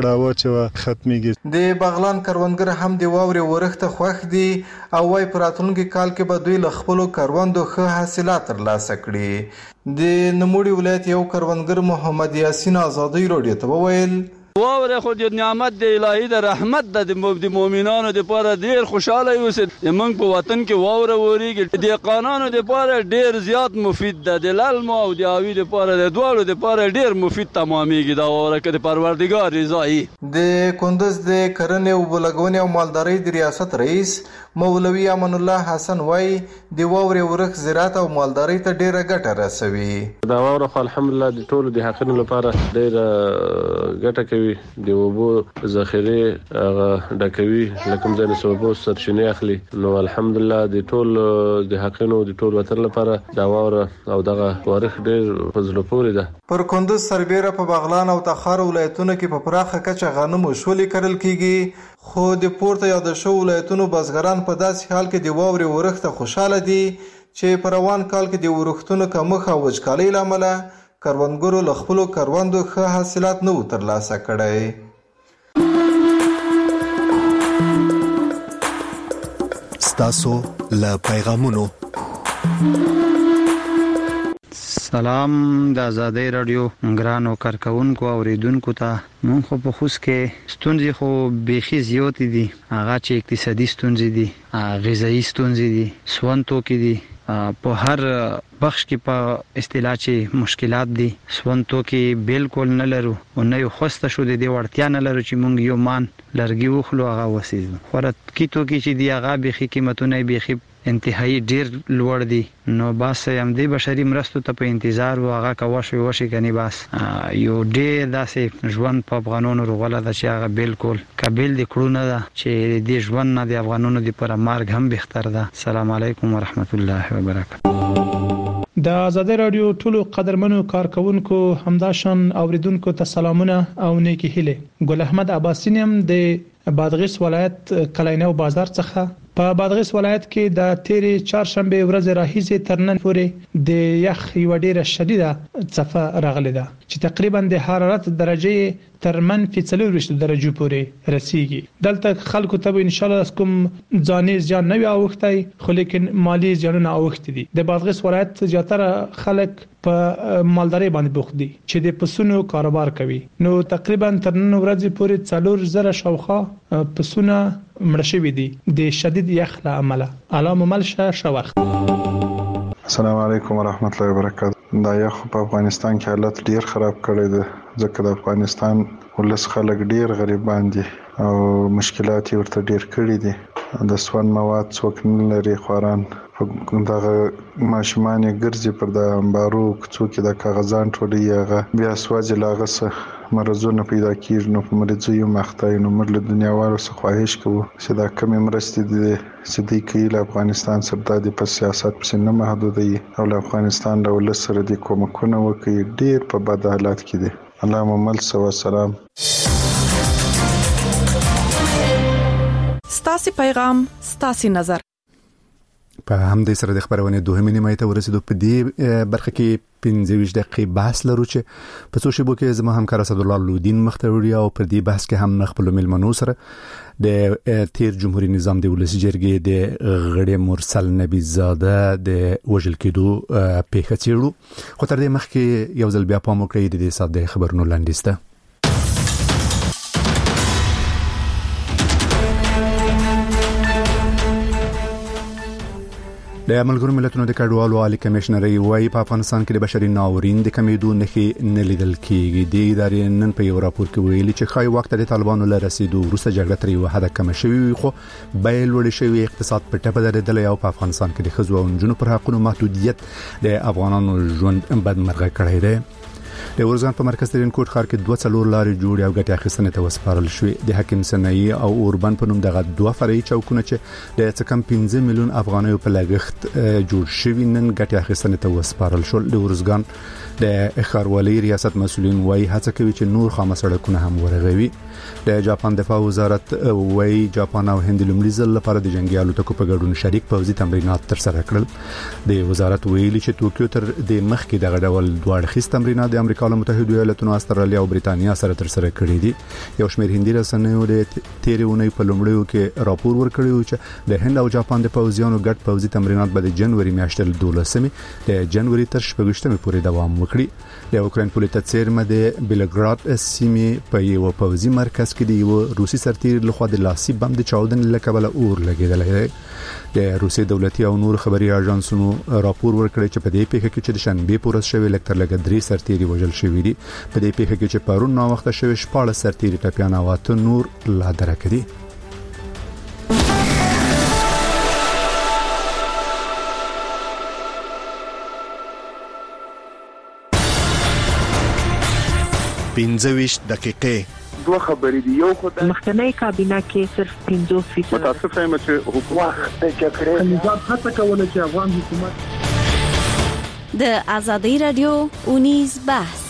ختميږي. د بغلان کروندګر هم د واورې ورښت خوښ دي او وايي په راتلونکي کال کې به دوی له خپلو کروندو ښه حاصلات ترلاسه کړي. د نوموړي ولایت یو کروندګر محمد یاسین ازادۍ راډیو ته وویل واوره خو د نعمت د الهي د رحمت د مؤمنانو لپاره ډیر خوشاله اوسه. موږ په وطن کې واوره وریږي د قانونو لپاره ډیر زیات مفید ده، د للم او د اوی لپاره د دوړو لپاره ډیر مفید تمامېږي دا واوره کې د پروردګار رضای. د کندوز د کرنې او بلګونې او مالدارۍ د ریاست رئیس مولوی امان الله حسن وای د واورې ورښت زراعت او مالدارۍ ته ډیره ګټه رسوي. دا واوره خو الحمدلله د ټولو د حقونو لپاره ډیره ګټه کوي، د اوبو ذخیره هغه ډکوي لکه ځنه سوبو سرچینه اخلي. نو الحمدلله د ټول د حقونو د ټول وطن لپاره دا واوره او دغه ورښت ډیر فضل پورې ده. پر کندوز سربیره په بغلان او تخار ولایتونو کې په پراخه کچه غنم او شولې کرل کیږي، خو د پورته یاد شو ولایتونو بزګران په داسې حال کې د واورې ورښت خوشاله دي چې په روان کال کې د ورښتونو کمښت او وچکالۍ لامل کروندګرو له خپلو کروندو ښه حاصلات نه ترلاسه کړي. ستاسو له پیغامونو. سلام د آزادۍ رادیو ګرانو کارکونکو او اوریدونکو ته. مونږ خو په خوست کې ستونزې خو بیخي زیاتې دي، هغه چې اقتصادي ستونزې دي، غذایی ستونزې دي، سون توکي دي، په هر بخش کې په اصطلاح چې مشکلات دي. سون توکي بالکل نه لرو او نه یو خوسته شو د دې وړتیا نه لرو چې مونږ یو مان لرګي وخلو هغه وسیزو. خورت کی توکي چې دی هغه بیخي قیمتونه بیخي انتهایی ډیر لوړ دي. نو بس هم دې بشري مرستو ته په انتظار و هغه کوښښ وشي کني بس یو ډیر داسې ژوند په افغانانو روغله ده چې هغه بالکل قابل دي کړو نه ده چې دې ژوند نه د افغانانو لپاره مرګ هم بهتر ده. السلام علیکم ورحمت الله وبرکاته. د آزادۍ رادیو ټولو قدرمنو کارکونکو همداشان اوریدونکو ته سلامونه او نیکی هیله. ګل احمد عباسی نیم د بادغیس ولایت کلینو بازار څخه. په بادغیس ولایت کې د تیرې چهارشنبه ورځ راهیسې تر نن پورې د یخ یو ډیره شدیده څپه راغلې ده چې تقریبا د حرارت درجه تر -40 درجو پورې رسیږي. دلته خلکو ته ان شاء الله کوم ځاني ځان نه اوختي خو لیکن مالی ځانونه اوخت دي. د بادغیس ولایت زیاتره خلک په مالداري باندې بوخت دي چې د پسونو کاروبار کوي. نو تقریبا تر نن ورځې پورې 4000 شاوخه پسونه مړ شوي دي د شدید یخ له امله. علامه ملشه شوخ. السلام علیکم ورحمت الله وبرکاته. دا یخ په افغانستان کې حالت ډیر خراب کړی دی ځکه د افغانستان ولس خلک ډیر غریبان دي او مشکلات ورته ډیر کړي دي. د سون مواد څوک نه لري، خواران دغه ماشومان ګرځي پر د امبارو کوڅو کې د کاغذان ټولې هغه بیا سوځي لاغه سه مرزونه پیدا کیږي نو په مریضو یو مختای نو موږ له دنیا وارو څخه خواهش کوو چې دا کمی مرستې دي چې د کېل افغانستان سره د په سیاست په نه محدودي او له افغانستان له ولس سره د کومکونه وکړي ډیر په بد حالات کې دي. اللهم صل وسلام. ستاسو پیغام ستاسو نظر. په همدې سره د خبرونه دوه نیمه ته ورسېدو. په دې برخه کې 15 دقیقې بحث لرو چې په څو شیبو کې زما همکار اسد الله لودین مختوری او پر دې بحث کې هم خپل ملمنو سره د تیر جمهوریت نظام د ولسی جرګې د غړي مرسل نبی زاده د وجل کېدو پیښه چیرلو. خو تر دې مخکې یو ځل بیا پام وکړئ د دې ساده خبرونو لاندې د ملګرو ملتونو د کډوالو عالی کمشنري وايي په افغانستان کې د بشري ناورین د کمیدو نښې نه لیدل کېږي. د ادارې نن په یو راپور کې ویلي چې خای وخت د طالبانو له رسیدو وروسته جګړه تر یو حد کم شوې خو بیل وړ شوی اقتصاد په ټپه درېدل او په افغانستان کې د ښځو او نجونو پر حقوقو محدودیت د افغانانو ژوند بدمرغه کړی دی. د ورزان په مرکز ترين کوټ ښار کې 2 لارې جوړې او ګټه اخیستنې ته وسپارل شوې. د حکیم سنایي او اوربان په نوم دغه 2 فرعي چوکونه چې د څه کم 15 میلیون افغانیو په لګښت جوړ شوي نن ګټه اخیستنې ته وسپارل شول. د ورزګان د ښاروالۍ ریاست مسؤلین وايي هڅه کوي چې نور خامه سړکونه هم ورغوي. د جاپان دفاع وزارت وايي جاپان او هند لومړي ځل لپاره د جنگي الوتکو په ګډون شریک پوځي تمرینات تر سره کړل. د وزارت ویلي چې ټوکیو تر د مخکې دغه ډول دوه اړخیز تمرینات د امریکا له متحده ایالاتونو، استرالیا او بریتانیا سره تر سره کړي دي. یو شمېر هندي رسنیو د تیرونې په لومړیو کې راپور ورکړی چې د هند او جاپان د پوځیانو ګډ پوځي تمرینات به د جنوري میاشتې 12 د جنوري تر 14 پورې دوام وکړي. د اوکراین پولیټا څیرمه د بیلګراد سیمې په یو پوځي مرکز کې د یو روسي سرتیر لخوا د لاسي بم د چاودنې لکبل اور لګیدل دی. د روسي دولتي او نور خبري اژانسونو راپور ورکړی چې په دې پیښه کې چې د شنبه پورس شوی لکتر لګ 3 سرتیري وژل شوی دي. په دې پیښه کې چې پرون نو وخت شوی 14 سرتیري ټپيان او اته نور لا درکدي. پنځويش دقیقې دوه خبرې دي. یو خو د مخکنی کابینه کې صرف 50% متاسف یم چې حکومت د جګړې نظام هڅه کوله چې افغان حکومت د ازادي رادیو اونیز بحث.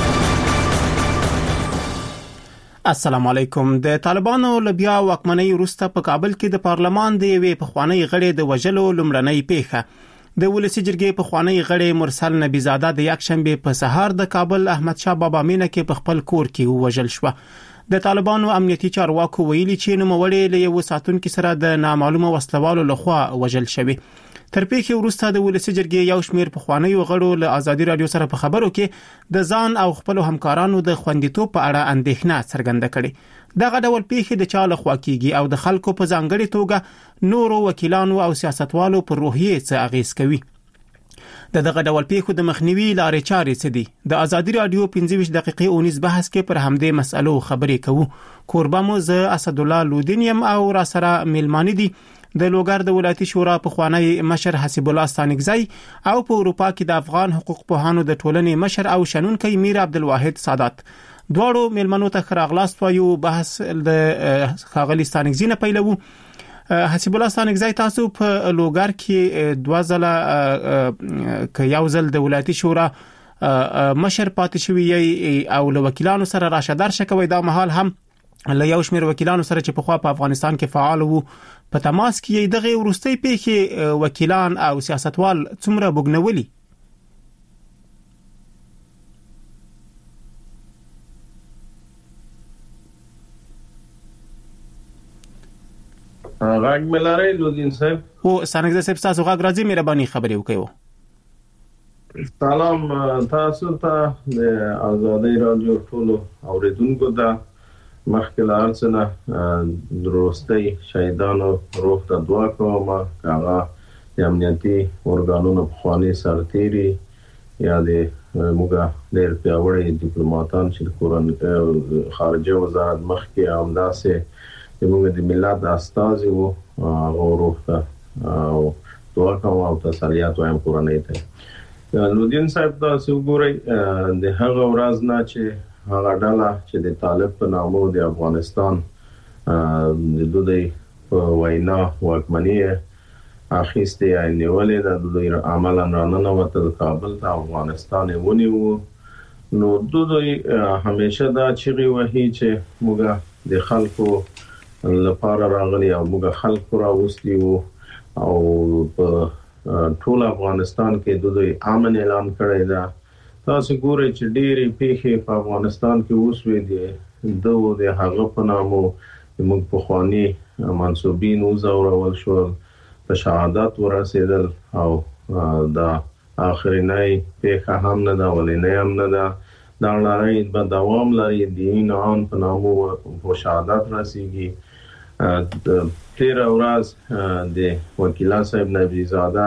السلام علیکم. د طالبانو لبیا واکمنۍ وروسته په کابل کې د پارلمان د یوې پخوانی غړي د وژلو لمړنۍ پیښه د ولسی جرګې په خوانی غړي مرسل نبی زاده د یک شنبه په سهار د کابل احمد شاه بابا مینه کې په خپل کور کې وژل شو. د طالبانو امنیتي چارواکو ویلي چې نو مولې له یو ساتونکو سره د نامعلومه وسلوالو لخوا وژل شوی. تر پیښې وروسته د ولسی جرګې یو شمېر په خوانی غړو له ازادي رادیو سره په خبرو کې د ځان او خپل همکارانو د خوندیتوب په اړه اندېښنه څرګنده کړې. دغه ډول پیښې د چاله خوا کیږي او د خلکو په ځانګړي توګه نورو وکیلانو او سیاستوالو پر روحیه څه اغیز کوي. دغه ډول پیښو د مخنیوي لارې چارې څه دي؟ د ازادي رادیو 15 دقیقې اونیز بحث کې پر همدې مسألو خبرې کوو. کوربه مو ز اسد الله لودینیم او را سره ملمانی دي د لوګر د ولایتي شورا په خوانی مشر حسیب الله ستانکزی او په اروپا کې د افغان حقوق پوهانو د ټولنې مشر او شنونکي میر عبدالواحد سادات. دواړو ملمنو ته خراغلاست وایو. بحث د خاغلی ستانکزی نه پیلو. حسیب الله ستانکزی تاسو په لوګر کې 2 ځله ک یو ځل د ولایتي شورا مشر پاتې شوی او له وکیلانو سره راشدار شکوي. دا مهال هم له یو شمېر وکیلانو سره چې په خوا په افغانستان کې فعال وو په تماس کې دغه ورستۍ پیښې وکیلان او سیاستوال څومره بوګنولي؟ غاګ ملاره لودین صاحب او ستانکزی صاحب تاسو غاګ راځي مهرباني خبرې وکړو. سلام تاسو ته د ازادي رادیو ټولو اوریدونکو ته مخکې له هر څه نه دروستۍ شهیدانو روح ته دعا کوم. هغه د امنیتي ارګانونو پخواني سرتیري یا د موږ ډېر پیاوړي ډیپلوماټان چې د خارجه وزارت مخکې همداسې موږ د ملت استازي وو هغه روح ته او دعا کوم او تسلیات وایم کورنۍ ته. نو دین صاحب تاسو ګورئ د هغه ورځ نه چې هغه ډله چې د طالب په نامو د افغانستان د دوی په وینا واکمني اخیسته یا نیولې د دوی عملا رانه وته کابل ته افغانستان ونیو. نو دوی همیشه دا چیغي وهي چې موږ د خلکو لپاره راغلي او موږ خلکو راوستي وو او په ټول افغانستان کې دوی امن اعلان کړی دا. تاسو ګورئ چې ډېری پیښې په افغانستان کې وسوي دي د هغه په نامو موږ په خواني منسوبین وزورول شو په شهادت ورسېدل او دا آخرینای پیښه هم نه دا ولینای هم نه دا دا لري په دوام لري دین ان په نامو په شهادت رسیږي. 13 ورځ د وکیل صاحب نبی زاده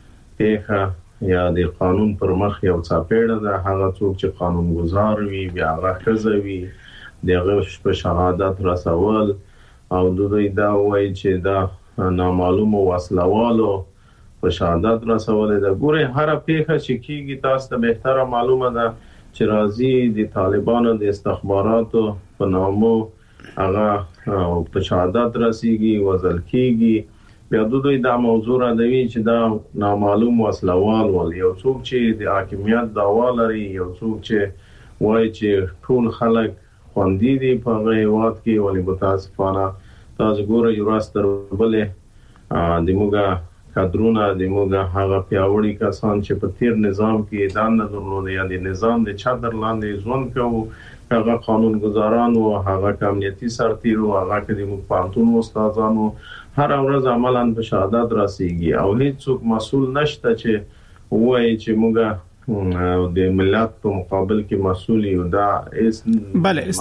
پیښه یا د قانون پر مخ یو څاپېړه ده. هغه څوک چې قانون گزار وي بیا هغه خزوي دغه په شهادت رسول او دوی دا وایي چې دا نامعلوم وسلوالو په شهادت رسول ده. ګوره هر پیښه چې کیږي تاسو ته بهتره معلومه ده چې راځي د طالبانو د استخباراتو په نامو هغه په شهادت رسیږي وزل کیږي بیا دوی دا موضوع را دی چې دا نامعلوم وسلوال ول یو څوک چې د حاکمیت دعوا لري یو څوک چې وایي چې ټول خلک خوندي دي په هیواد کې ولې متاسفانه تاسو ګورئ یو راستر بلې د موږ کادرونه د موږ هغه پیاوړي کسان چې په تیر نظام کې دان نه درلود یا د نظام د چادر لاندې ژوند کوو هغه قانون گزاران او هغه کمیټي سرتیرو هغه کې د مقامتون استادانو هر ورځ عملاً په شهادت رسیږي او هیڅوک مسؤل نشته چې وایي چې موږ د ملت په مقابل کې مسؤل یو. دا بله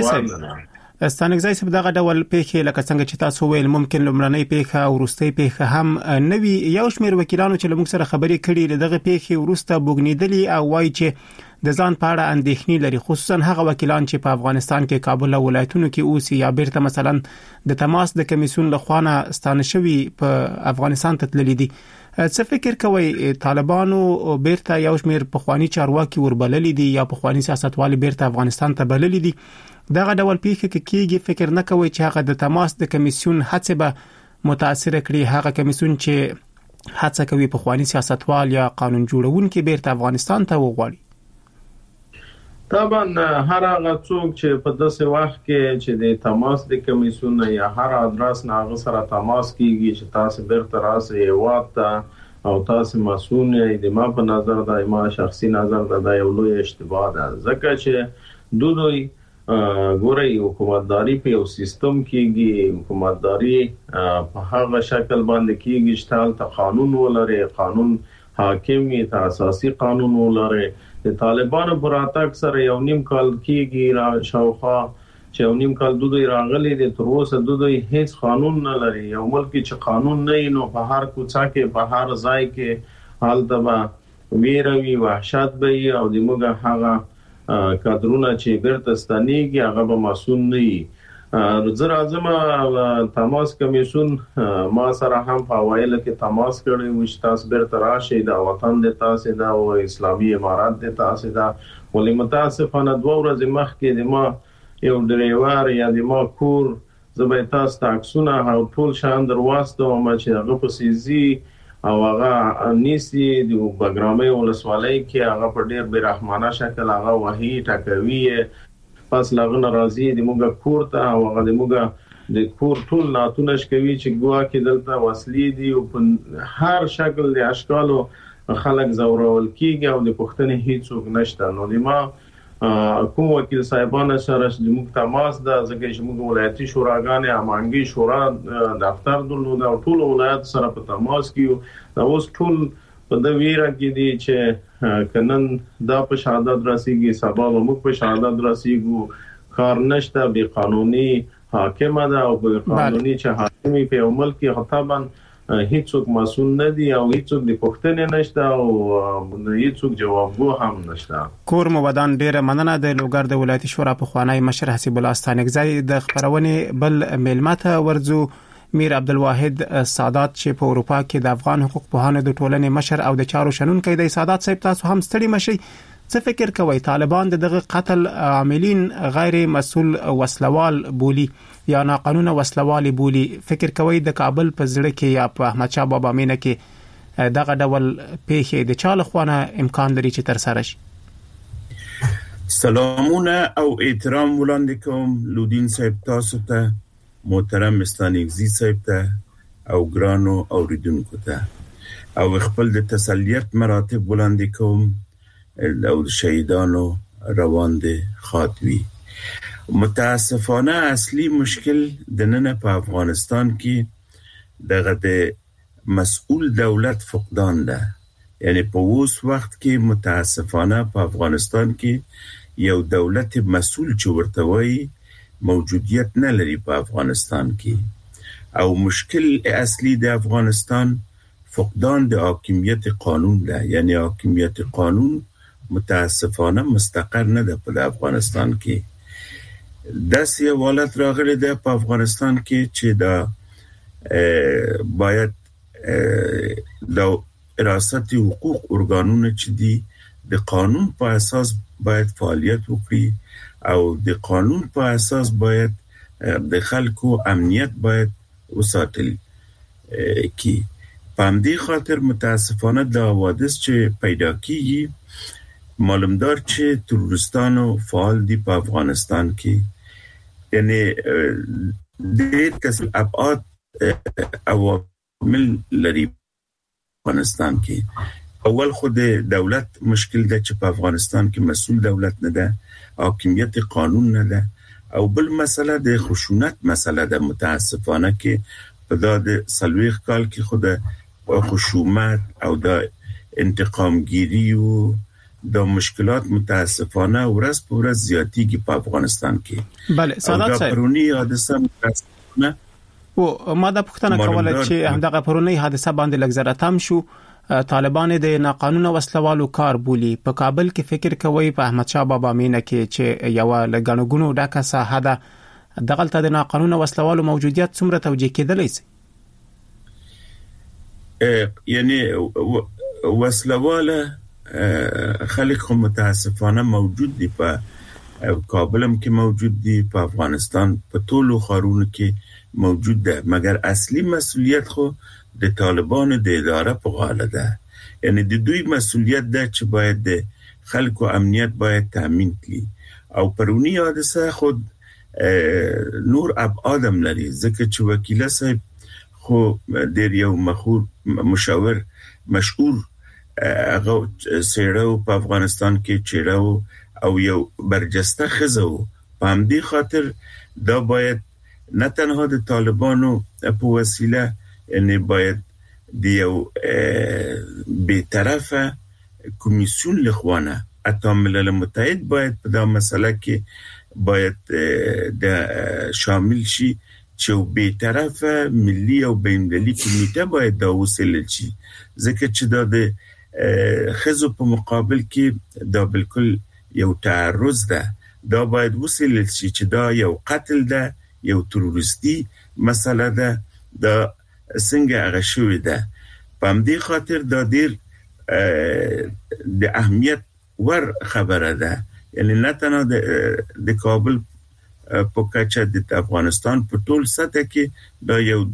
ستانګزای صاحب دغه ډول پیښې لکه څنګه چې تاسو ویل ممکن لمړنۍ پیښه او وروستۍ پیښه هم نوي یو شمېر وکیلانو چې موږ سره خبرې کړي دغه پیښې وروسته بوګنیدلي او وایي چې د ځان په اړه اندېښنې لري خصوصا هغه وکیلان چې په افغانستان کې کابل او ولایتونو کې اوسي یا بیرته مثلا د تماس د کمیسیون لخوا ستانه شوی په افغانستان ته تللي دي. څه فکر کوي طالبانو بیرته یو شمېر پخوانی چارواکي وربللي دي یا پخوانی سیاستوال بیرته افغانستان ته بللي دي دغه ډول پیښه کېږي فکر نه کوي چې هغه د تماس د کمیسیون هڅه به متاثر کړي هغه کمیسیون چې هڅه کوي پخوانی سیاستوال یا قانون جوړونکي بیرته افغانستان ته وغواړي؟ طبعا هر هغه څوک چې په داسې وخت کې چې د تماس د کمیسیون یا هر ادرس نه هغه سره تماس کیږي چې تاسو بیرته راسي هیواد او تاسو مسؤل یې د ما په نظر دا ما شخصي نظر دا یو لوی اشتباه ده ځکه چې دوی ګوري حکومتداري په یو سیستم کېږي حکومتداري په هغه شکل باندې کېږي چې تل قانون ولري قانون حاکم یې ته اساسي قانون ولري. د طالبانو براتک سره یو نیم کال کېږي را شاوخوا چې یو نیم کال دوی راغلي دي تر اوسه دوی هیڅ قانون نه لري. یو ملک چې قانون نه نو په هر کوڅه کې په هر ځای کې حال تبا ویروي وحشت به او د موږ هغه کادرونه چې بیرته ستنېږي هغه به مسؤل نه وي. زه راځم تماس کمیسیون ما سره هم په وایله کې تماس کړی و چې تاسو بیرته راشئ دا وطن د تاسو دا او اسلامي امارات د تاسو دا ولې متاسفانه 2 ورځې مخکې د ما یو ډرایور یا د ما کور زبې تاسو تاکسونه او ټول شان درواستو ما چې هغه په سيزي او هغه نيسي د بګرامي ولسوالۍ کې هغه په ډېر بیرحمانه شکل هغه وਹੀ ټکوي پس لاغه ناراضي د موږ کور ته او هغه د موږ د کور ټول ناتونش کوي چې ګوا کې دلته وسلې دي او په هر شکل د اشکالو خلک زورول کیږي او د پښتنې هیڅوک نشته. نو د ما کوم وکیل صاحبانه سره د موږ تماس ده ځکه چې موږ ولایتي شوراګانې امانګي شورا دفتر درلود او ټول ولایت سره په تماس کیو دا اوس ټول په د ویره کې دي چې کنن دا په شهادت راسیږي سبا موږ په شهادت راسیږو کار نشته به قانوني حاکم ده او به قانوني چې حاکمي په عمل کې خطابا هیڅوک مسؤل نه دي او هیڅوک د پښتنې نشته او هیڅوک جوابګو هم نشته. کور مو ودان ډیره مننه د لوګر د ولایتي شورا په خوانی مشر حسیب الله ستانګزای د خبرونه بل میلمته ورزو میر عبدالواحد سادات چې په اروپا کې د افغان حقوق پوهانو د ټولنې مشر او د چارو شنونکي دی. سادات صاحب تاسو هم ستړي مشي، څه فکر کوي طالبان دغه قتل عاملین غیر مسؤل وسلوال بولی یا ناقانونه وسلوال بولی؟ فکر کوي د کابل په زړه کې یا په احمد شاه بابا مینه کې دغه ډول پیښې د چاله خوانه امکان لري چې تر سره شي؟ سلامونه او احترام وړاندې کوم لودین صاحب تاسو ته، محترم استانګزی صاحب ته او ګرانو اوریدونکو ته، او خپل د تسلیت مراتب وړاندې کوم او شهیدانو روان دي خاطوي. متاسفانه اصلي مشکل د نن په افغانستان کې دغه د مسؤل دولت فقدان ده. یعنی په اوس وخت کې متاسفانه په افغانستان کې یو دولت مسؤل چې ورته وایي موجودیت نه لري په افغانستان کې، او مشکل اصلي د افغانستان فقدان د حاکمیت قانون ده. یعنی حاکمیت قانون متاسفانه مستقر نه ده په افغانستان کې. داسې حالت راغلی ده په افغانستان کې چې دا باید د حراست حقوق ارګانونه چې دي د قانون په اساس باید فعالیت وکړي، او د قانون په اساس باید د خلکو امنیت باید وساتل کی. په همدې خاطر متاسفانه د حوادث چې پیدا کیږي معلومدار چې تروریستانو فعال دي په افغانستان کې. یعنی ډېر کس ابعاد عوامل لري افغانستان کې. اول خود دولت مشکل ده چې په افغانستان کې مسؤل دولت نه ده، حاکمیت قانون نه ده، او بل مسله د خشونت مسله ده. متاسفانه کې په د سلويخ کال کې خود خشونت او د انتقامگیری او د مشکلات متاسفانه ورځ په ورځ زیاتیږي په افغانستان کې. بله سادات صاحب، پرونی حادثه متاسفانه ما دا پوښتنه کوله چې همدغه پرونی حادثه باندې لګزره تم شو، طالبان د ناقانونه وسلوالو کار بولی. په کابل کې فکر کوي په احمد شاه بابا مینه کې چې یو لګڼګونو ډکه ساحه ده، دغلته د ناقانونه وسلوالو موجودیت څومره توجیه کېدلی شي؟ یعنی وسلواله خلک هم متاسفانه موجود دي، په کابل هم کې موجود دي، په افغانستان په ټولو ښارونو کې موجود ده، مګر اصلي مسؤلیت خو د طالبانو د اداره په غاړه ده. یعنی د دوی مسؤلیت ده چې باید د خلکو امنیت باید تامین کړي. او پرونی حادثه خود نور ابعاد هم لري، ځکه چې وکیل صاحب خو ډېر یو مشاور مشهور هغه سیړو په افغانستان کې چیرې او یو برجسته خزو. په همدې خاطر دا باید نه تنها د طالبانو په وسیله، یعنی باید د یو بی‌طرفه کمیسیون لخوانه حتی ملل متحد باید په دا مسله کې باید د شامل شي، چې بی‌طرفه ملي او بین‌المللي کمیټه باید دا وسیله شي، ځکه چې دا د خزو په مقابل کې دا بالکل یو تعرض ده. دا باید وسیله شي چې دا یو قتل ده، یو تروریستی مسله ده، دا څنګه هغه شوې ده. په همدې خاطر دا ډېر د اهمیت ور خبره ده. یعنی نه تنها د کابل په کچه د افغانستان په ټول سطح کې دا یو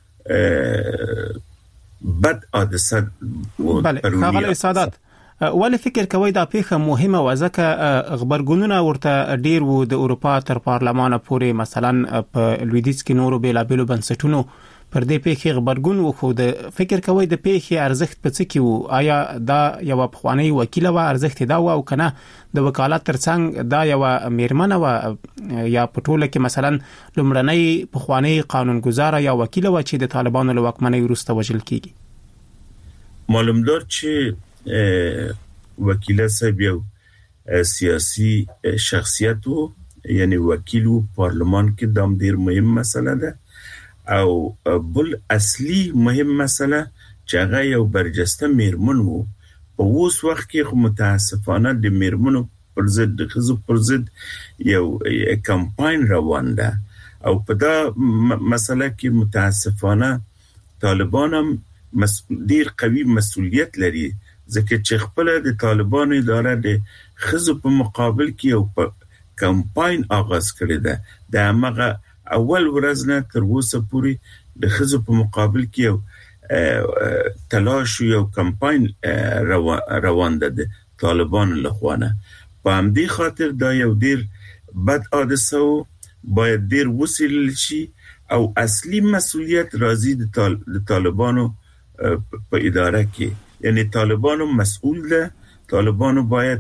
بد حادثه. بله ښاغلی سادات، ولې فکر کوي دا پیښه مهمه و؟ ځکه خبرګونونه ورته ډیر وو د اروپا تر پارلمانه پورې، مثلا په لویدیځ کې نورو بیلابیلو بنسټونو پر دې پیښې خبرګون وخو. د فکر کوي د پیښې ارزښت په څه کې وو؟ آیا دا یو پخوانی وکیل و ارزښت دا و، او کنه د وکالت ترڅنګ دا یو میرمنه و، یا په ټوله کې مثلا لومړنۍ پخوانی قانونګذار یا وکیل و چې د طالبانو له واکمنۍ وروسته وژل کیږي؟ معلومدار چې وکیل صاحب یو سیاسی شخصیت وو، یعنی وکیل و پارلمان کې دام ډیر مهم مسله ده. او بل اصلي مهم مسله چې هغه یو برجسته میرمن وو. په اوس وخت کې خو متاسفانه د میرمنو پر ضد د ښځو پر ضد یو کمپاین روان ده، او په دا مسله کې متاسفانه طالبان هم ډیر قوي مسؤلیت لري ځکه چې خپل د طالبان اداره د خزو په مقابل کې یو کمپاین آغاز کړی ده د هغه اول ورځ نه تر اوسه پورې د خزو په مقابل کې یو تلاش یو کمپاین روان ده طالبان لخوانه په همدې خاطر دا یو ډیر بد حادثه باید ډیر وسیل شي او اصلي مسؤلیت راځي د طالبانو په اداره کې یعنی طالبانو مسؤل ده طالبانو باید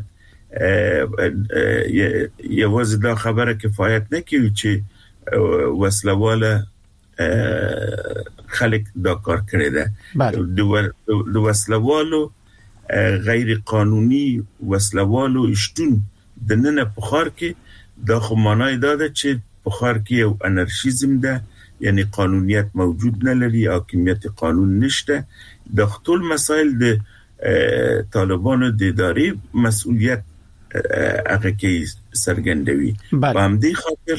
یوازې دا خبره کفایت نه کوي چې وسلواله خلک دا کار کړی ده د وسلوالو غیر قانوني وسلوالو شتون د نن په خار کې دا خو معنی دا ده چې په خار کې یو انارشیزم ده یعنی قانونیت موجود نه لري حاکمیت قانون نشته د ټول مسائل د طالبانو د ادارې مسؤلیت هغه کې سرګندوي په همدې خاطر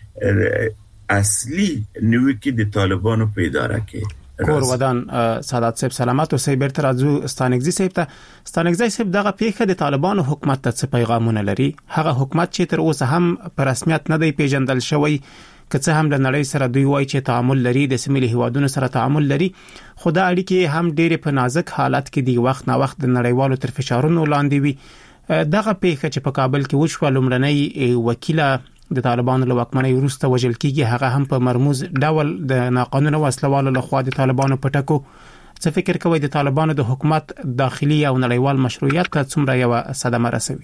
اصلي نوې کې د طالبانو په اداره کې کور ودان سادات صاحب سلامات او سیبر ترازو ستانګزي صاحب ته ستانګزي صاحب دغه پیښه د طالبانو حکومت ته څه پیغامونه لري هغه حکومت چې تر اوسه هم په رسمیت نه دی پیژندل شوی که څه هم د نړۍ سره دوی وایي چې تعامل لري د سیمې هیوادونو سره تعامل لري خو دا اړیکې هم ډېر په نازک حالت کې دی وخت نا وخت د نړیوالو تر فشارونو لاندې وي دغه پیښه چې په کابل کې وشو لومړنۍ وکیله د طالبانو له واکمنۍ وروسته وژل کیږي هغه هم په مرموز ډول د ناقانونه وسلوالو لخوا د طالبانو پټکو څه فکر کوي د طالبانو د حکومت داخلي او نړیوال مشروعیت ته څومره یو صدمه رسوي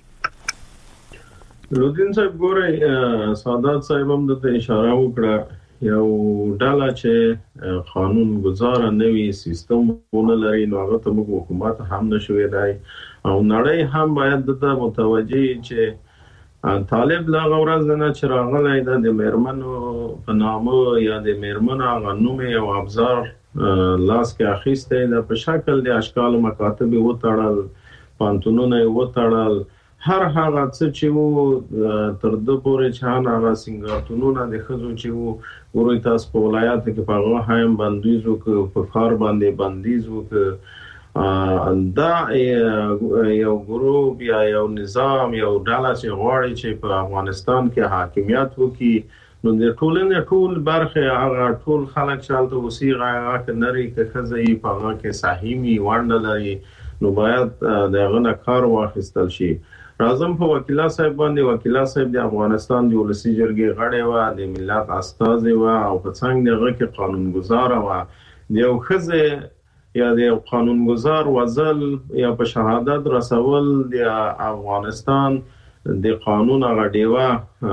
لودین صاحب ګورئ سادات صاحب هم د اشاره وکړه یو ډاله چې قانون گزار نوي سیستم ونه لري نو هغه ته موږ حکومت هم نشوي دی او نړۍ هم باید د متوجي چې طالب لا غورز نه چراغلای د میرمنو په نامه یا د میرمنو غنوم او ابزار لاس کې اخیسته د په شکل د اشکال مکاتب و تړل پانتونونه و تړل هر هغه څه چې وو تر د پورې چان هغه سنگارتونونه د خزو چې وو ورې تاسو په ولایت کې په هغه هم بندیزو په کار باندې بندیزو دا یو ګروپ یا یو نظام یو ډله چې غواړي چې په افغانستان کې حاکمیت وکړي نو د ټولنې ټول برخه هغه ټول خلک چالتو وسیغه هغه نری کې خزې په هغه کې صحیحي وړاندې لري نو باید دغه نه کار واخیستل شي راځم په وکیلا صاحب باندې وکیلا صاحب د افغانستان د ولسی جرګې غړی و د ملت استازي و او په څنګه دغه کې قانونګذار و یو خزې یا د قانونګذار وزل یا په شهادت رسول د افغانستان د قانون هغه دیوه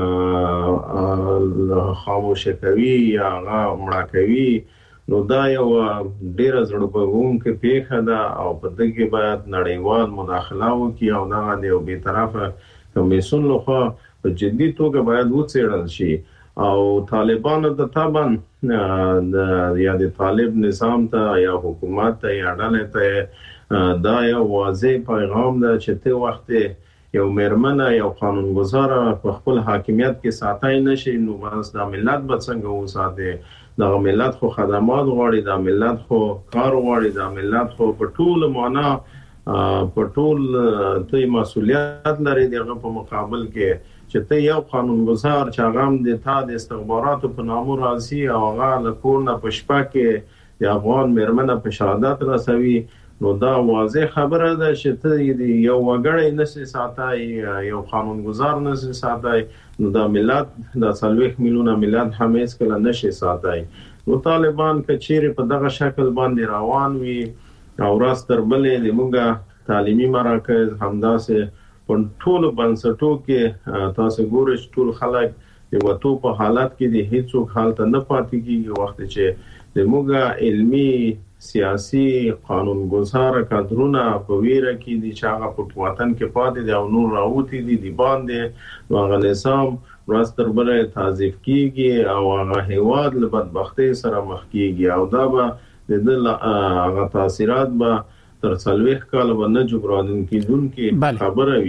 خاموش کوي یا هغه مړه کوي نو دا یو ډیر زړبون کې پیښه ده او په دغه باید نړیوال مداخله وکړي او دا د یو به طرفه کمیسون لخوا په جدي توګه باید وڅېړل شي او طالبانو د تابن یا د طالب نظام ته یا حکومت ته یا ډلې ته دا یو واضح پیغام ده چې ته وخت یو مرمنه یو قانونګذار په خپل حاکمیت کې ساتای نشي نو بس د ملت به څنګه وساته د ملت خو خدمات غواړي د ملت خو کار غواړي د ملت خو په ټول معنا په ټول ته مسؤلیت لري دغه په مقابل کې چې ته یو قانونګذار چې هغه د تا د استخباراتو په نامو راځي او هغه له کورنه په شپه کې د افغان مرمنه په شهادت رسوي نو دا واضح خبره ده چې ته یو وګړی نشي ساتای یو قانونګذار نشي ساتای نو دا ملت د 30 میلیونه ملت همیش کله نشي ساتای نو طالبان کچېره په دغه شکل باندې روان وي او راستر بلې د موږ تعلیمي مراکز همداسه په ټول بنسټو کې تاسو ګورئ ټول خلک د وټو په حالت کې د هیڅوک حالت نه پاتې کیږي وخت چې د موږ علمي سیاسي قانونګذار کادرونه په ویره کې دي چې هغه په وطن کې پاتې دي او نور راوتی دي د باندې هغه نظام راستر بلې تعذيب کیږي او هغه هیواد له بدبختۍ سره مخ کیږي او دا به د هغه تاثیرات به تر 40 کال باندې جبران کیدونکې خبره وي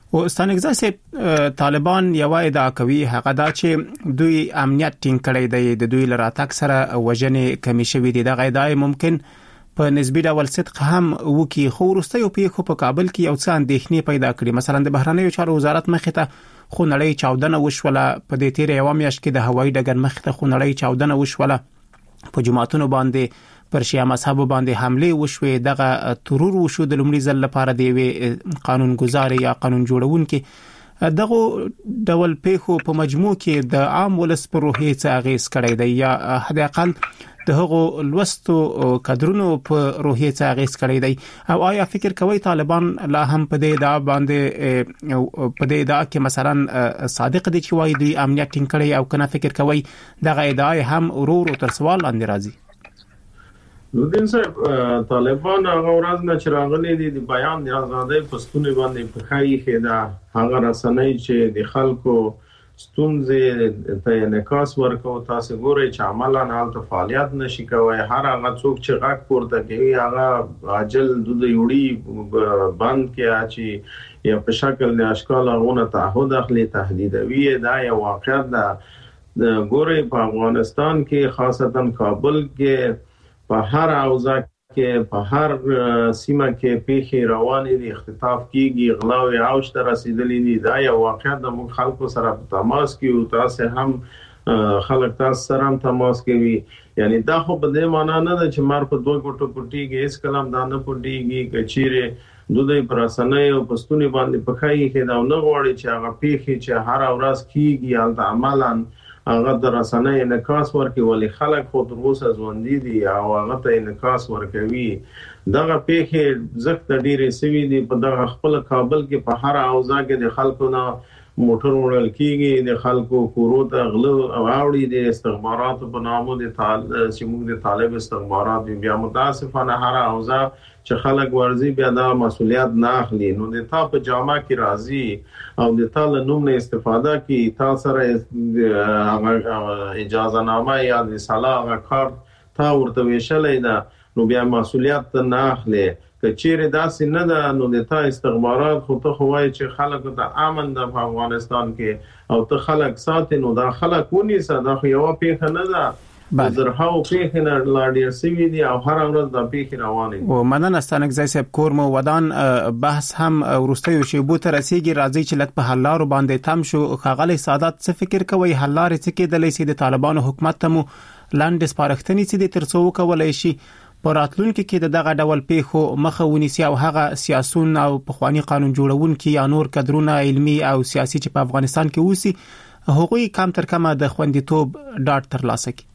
او ستانګزاسه طالبان یو ادعا کوي هغه دا چې دوی امنیت ټینګ کړی دی د دوی لراتک سره وژنې کمی شوې دي د غیدای ممکن په نسبی ډول صدق هم وکي خو ورسته یو پیښو په کابل کې یو څه اندېښنې پیدا کړې مثلا د بهرنیو چارو وزارت مخې ته خو نړۍ چاودنه وشوله په دې تیر یو میاشت کې د هوایي ډګر مخې ته خو نړۍ چاودنه وشوله په جماعتونو باندې پر شیعه مذهب باندې حمله وشوه دغه ترور وشو د لومړي ځل لپاره دی قانون گزار یا قانون جوړونکي دغه ډول پیښو په مجموع کې د عام ولس پر روحي څه اغیز کړی دی یا حد اقل د هغو لوستو کادرونو په روحي څه اغیز کړی دی او آیا فکر کوي طالبان لا هم په دې ادعا باندې په دې ادعا کې مثلا صادق دي چې وایي دوی امنیت ټینګ کړی او کنه فکر کوي دغه ادعا هم ورور تر سوال لاندې راځي نوردین صاحب طالبان هغه ورځ نه چې راغلي دي د بیان د آزادۍ پښتوني باندې په خایي کې دا هغه رسنۍ چې د خلکو ستونزې ته انعکاس ورکو تاسو ګورئ چې عملاً حالت فعالیت نشي کوي هر هغه څوک چې غږ پورته کوي هغه عاجل د یوړي بند کې اچي یا په شکل د اشکال غونه تعهد اخلي تهدیدوي دا یو واقعیت ده ګورئ په افغانستان کې خاصتا کابل کې په هر اوضاع کې په هر سیمه کې پیښې روانې دي اختطاف کیږي غلاوي اوج ته رسیدلې دي دا یو واقعیت د موږ خلکو سره په تماس کې او تاسو هم خلک تاسو سره هم تماس کوي یعنی دا خو په دې معنی نه ده چې مار په دوه ګټو پټیږي اس کلام دا نه پټیږي کچيره دوی پرسنۍ او پښتوني باندې په خایي کې دا نه غواړي چې هغه پیښې چې هر ورځ کیږي البته عملاً هغه د رسنۍ انعکاس ورکوي ولې خلک خو تر اوسه ژوندۍ دي او هغه ته انعکاس ورکوي دغه پیښې زخت ډیرې سوي دي په دغه خپل کابل کې په هر اوضاع کې د خلکو نه موټر وړل کیږي د خلکو کورو ته غلو او اوړي د استخبارات په نامو د چې موږ د طالب استخبارات بیا متاسفانه هر اوضاع چې خلک ورزي بیا دا مسولیت نه اخلي نو د تا په جامه کې راځي او د تا له نوم نه استفاده کوي تا سره اجازه نامه یا د صلاح کارت تا ورته ویشلې ده نو بیا مسولیت نه اخلي کچېره داسې نه ده نو د تا استخبارات خو ته خوای چې خلک ته امن د افغانستان کې او ته خلک ساتي نو دا خلک ونی ساده خو یو پیښه نه ده زرهاو پیښې نه لاړ سوي دي او هر ورځ د پیښې روانې او مننه ستانګزای صاحب کورم ودان بحث هم ورستیو شیبو تر رسیدي راځي چې لک په حلارو باندې تم شو خغلی سادات څه فکر کوي حلار څه کې د لیسي د طالبانو حکومت ته مو لاندې سپارښتنې چې د ترڅو کولای شي پراتلونکو کې دغه ډول پیښو مخه ونیسي او هغه سیاسون او پخوانی قانون جوړونکي یا نور کډرونه علمي او سیاسي چې په افغانستان کې اوسي هغوی کم تر کمه د خوندیتوب ډاټ ترلاسه کړي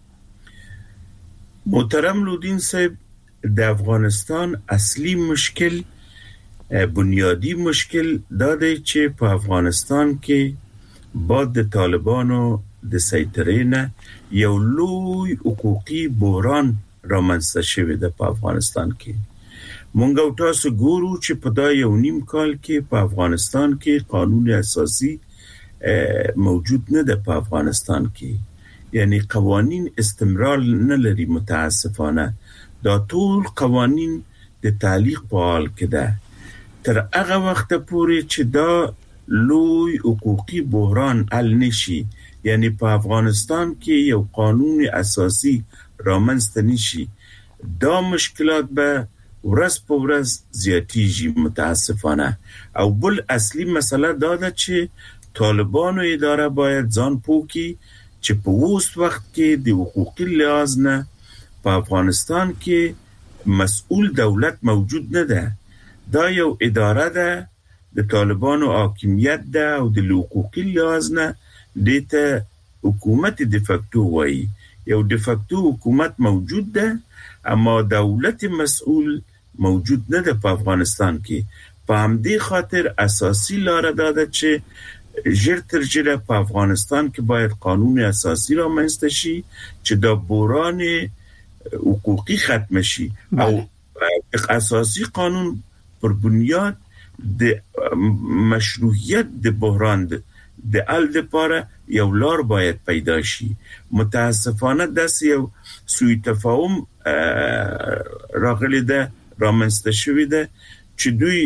محترم لودین صاحب د افغانستان اصلي مشکل بنیادی مشکل دا دی چې په افغانستان کې بعد د طالبانو د سیطرې نه یو لوی حقوقي بحران رامنځته شوی د په افغانستان کې مونږ او تاسو ګورو چې په دا یو نیم کال کې په افغانستان کې قانون اساسي موجود نه ده په افغانستان کې یعنی قوانین استمرار نه لري متاسفانه دا ټول قوانین د تعلیق په حال کې ده تر هغه وخت پورې چې دا لوی حقوقي بحران حل نشي یعنی په افغانستان کې یو قانون اساسي رامنځته نشي دا مشکلات به ورځ په ورځ زیاتیږي متاسفانه او بل اصلي مسله دا ده چې طالبانو اداره باید ځان پوکي چې په اوس وخت کې د حقوقي لحاظ نه په افغانستان کې مسؤل دولت موجود نه ده دا یو اداره ده د طالبانو حاکمیت ده او د حقوقي لحاظ نه دته حکومت د فاکتو وایي یو د فاکتو حکومت موجود ده اما دولت مسؤل موجود نه ده په افغانستان کې په همدې خاطر اساسي لار ده چې ژر تر ژره په افغانستان کې باید قانون اساسي رامنځته شي چې د بحران حقوقي ختم شي او اساسي قانون پر بنیاد د مشروعیت د بحران د حل لپاره یو لار باید پیدا شي متاسفانه داسې یو سوء تفاهم راغلی ده رامنځته شوی ده چې دوی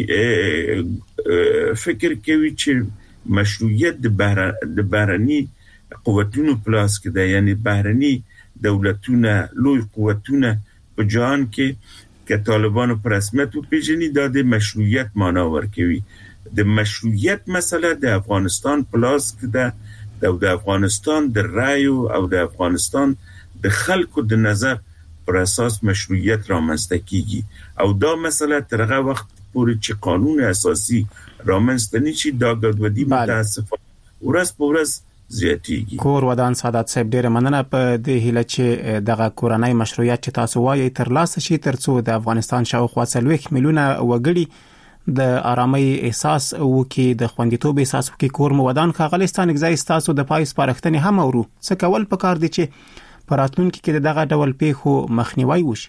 فکر کوي چې مشروعیت د بهرني قوتونو پلاس کې ده، یعنی بهرني دولتونه لوی قوتونه په جهان کې که طالبانو پر رسمیت وپیژني دا د مشروعیت معنا ورکوي. د مشروعیت مسله د افغانستان پلاس کې ده، د افغانستان د رای او د افغانستان د خلکو د نظر پر اساس مشروعیت رامنځته کیږي او دا مسله تر هغه وخت پورې چې قانون اساسي رامنځته نشي دا ګډوډي متاسفانه ورځ په ورځ زیاتیږي. کور ودان سعادت صاحب ډیره مننه په دې هیله چې دغه کورنۍ مشروعیت چې تاسو وایي تر لاسه شي ترڅو د افغانستان شاوخوا 40 میلیونه وګړي د آرامۍ احساس وکي، د خوندیتوب احساس وکي. کور مو ودان خغلستان اگزای تاسو د پایس پارښتنې هم اورو څه کول پکار دي چې پراتلونکو کې دغه ډول پیښو مخنیوي وشي.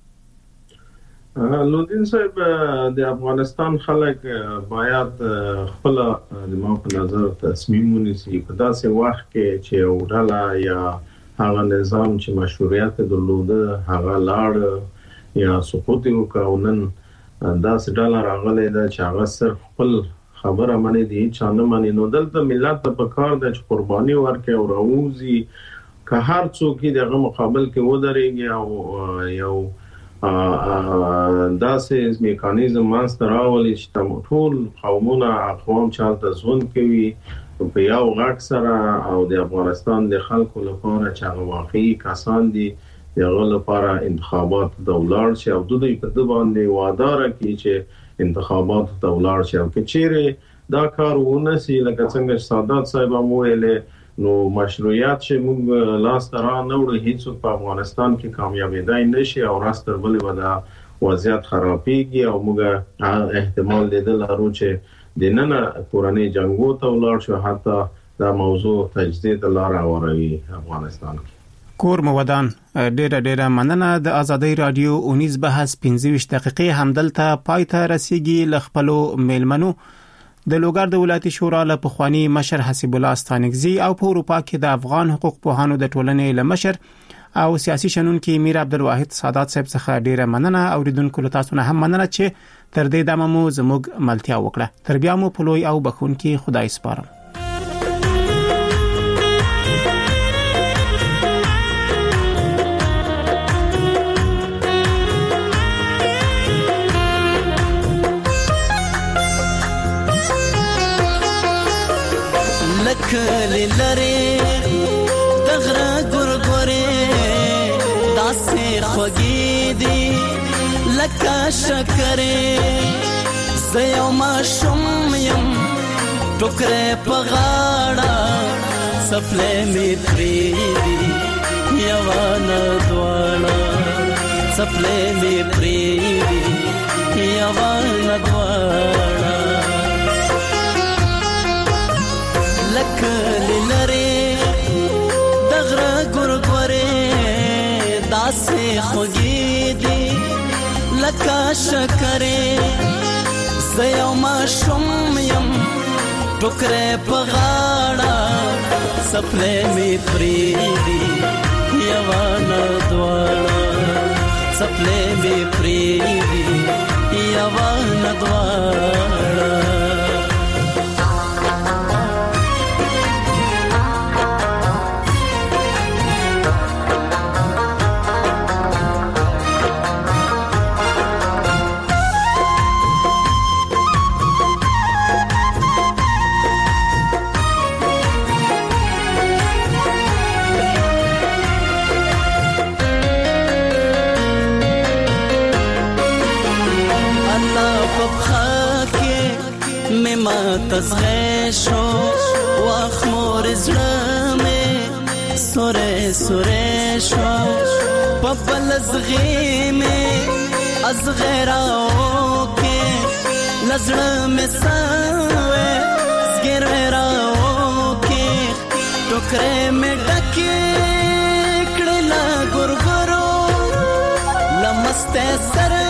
لودین صاحب د افغانستان خلک باید خپل د ما په نظر تصمیم ونیسي په داسې وخت کې چې اوراله یا هغه نظام چې مشروعیت درلوده هغه لاړ یا سقوط وکاونن داسې ډول راغلی دا چې هغه صرف خپل خبره مني دي چې نه مني. نو دلته ملت په کار د قرباني ورکړي او راوځي که هر څوک دغه مقابل کې ودرېږي او یو داسې میکانیزم ماستر راولي چې ټول قومونه اقوام چالت ژوند کوي په یو غټ سره او د افغانستان د خلکو لپاره چې هغه واقعي کسان دي دغه لپاره انتخابات دولار شي او دوی په دې باندې وعده راکړي چې انتخابات دولار شي او که چیرې دا کار ونه سي لکه څنګه سعادت صاحب مو ویلې نو مشروعیت چې موږ لاس تر نه وړو هیڅ په افغانستان کې کامیابیدای نشي او راستر بلې ودا وضعیت خرابېږي او موږ احتمال لیدل لرو چې د نن کورنۍ جنگو ته ولاړ شو حتی دا موضوع تجدید لار اوروي افغانستان کې. کور مو ودان ډیره مننه. د ازادۍ رادیو 19 بحث 15 دقیقې همدلته پای ته رسیدي. لخپلو میلمنو د لوګر د ولایتي شورا له پخوانی مشر حسیب الله استانګزي او په اروپا کې د افغان حقوق پوهانو د ټولنې له مشر او سیاسي شنونکي میر عبدالواحد سادات صاحب څخه ډیره مننه. اوریدونکو له تاسو نه هم مننه چې تر دې دمه مو زموږ ملتیا وکړه. تر بیا مو په لوی او بخونکي خدای سپارم. کلی لری دغره ګورګورې داسې خوږې دي لکه شکرې زه یو ماشوم یم ټوکرې په غاړه څپلۍ مې پرېږدي یوه نه دواړه څپلۍ مې پرېږدي یوه نه دواړه لکلی لری دغره ګورګورې داسې خوږې دي لکه شکرې زه یو ماشوم یم ټوکرې په غاړه څپلۍ مې پرېږدي یوه نه دواړه څپلۍ مې پرېږدي یوه نه دواړه تزغشو واخمور زړه سورې سورې شو په بل زغې مې ازغراو کې لزړه مې سوې زګراو کې ټوکرې مې ډکې کړل ګورګورو لمسته سره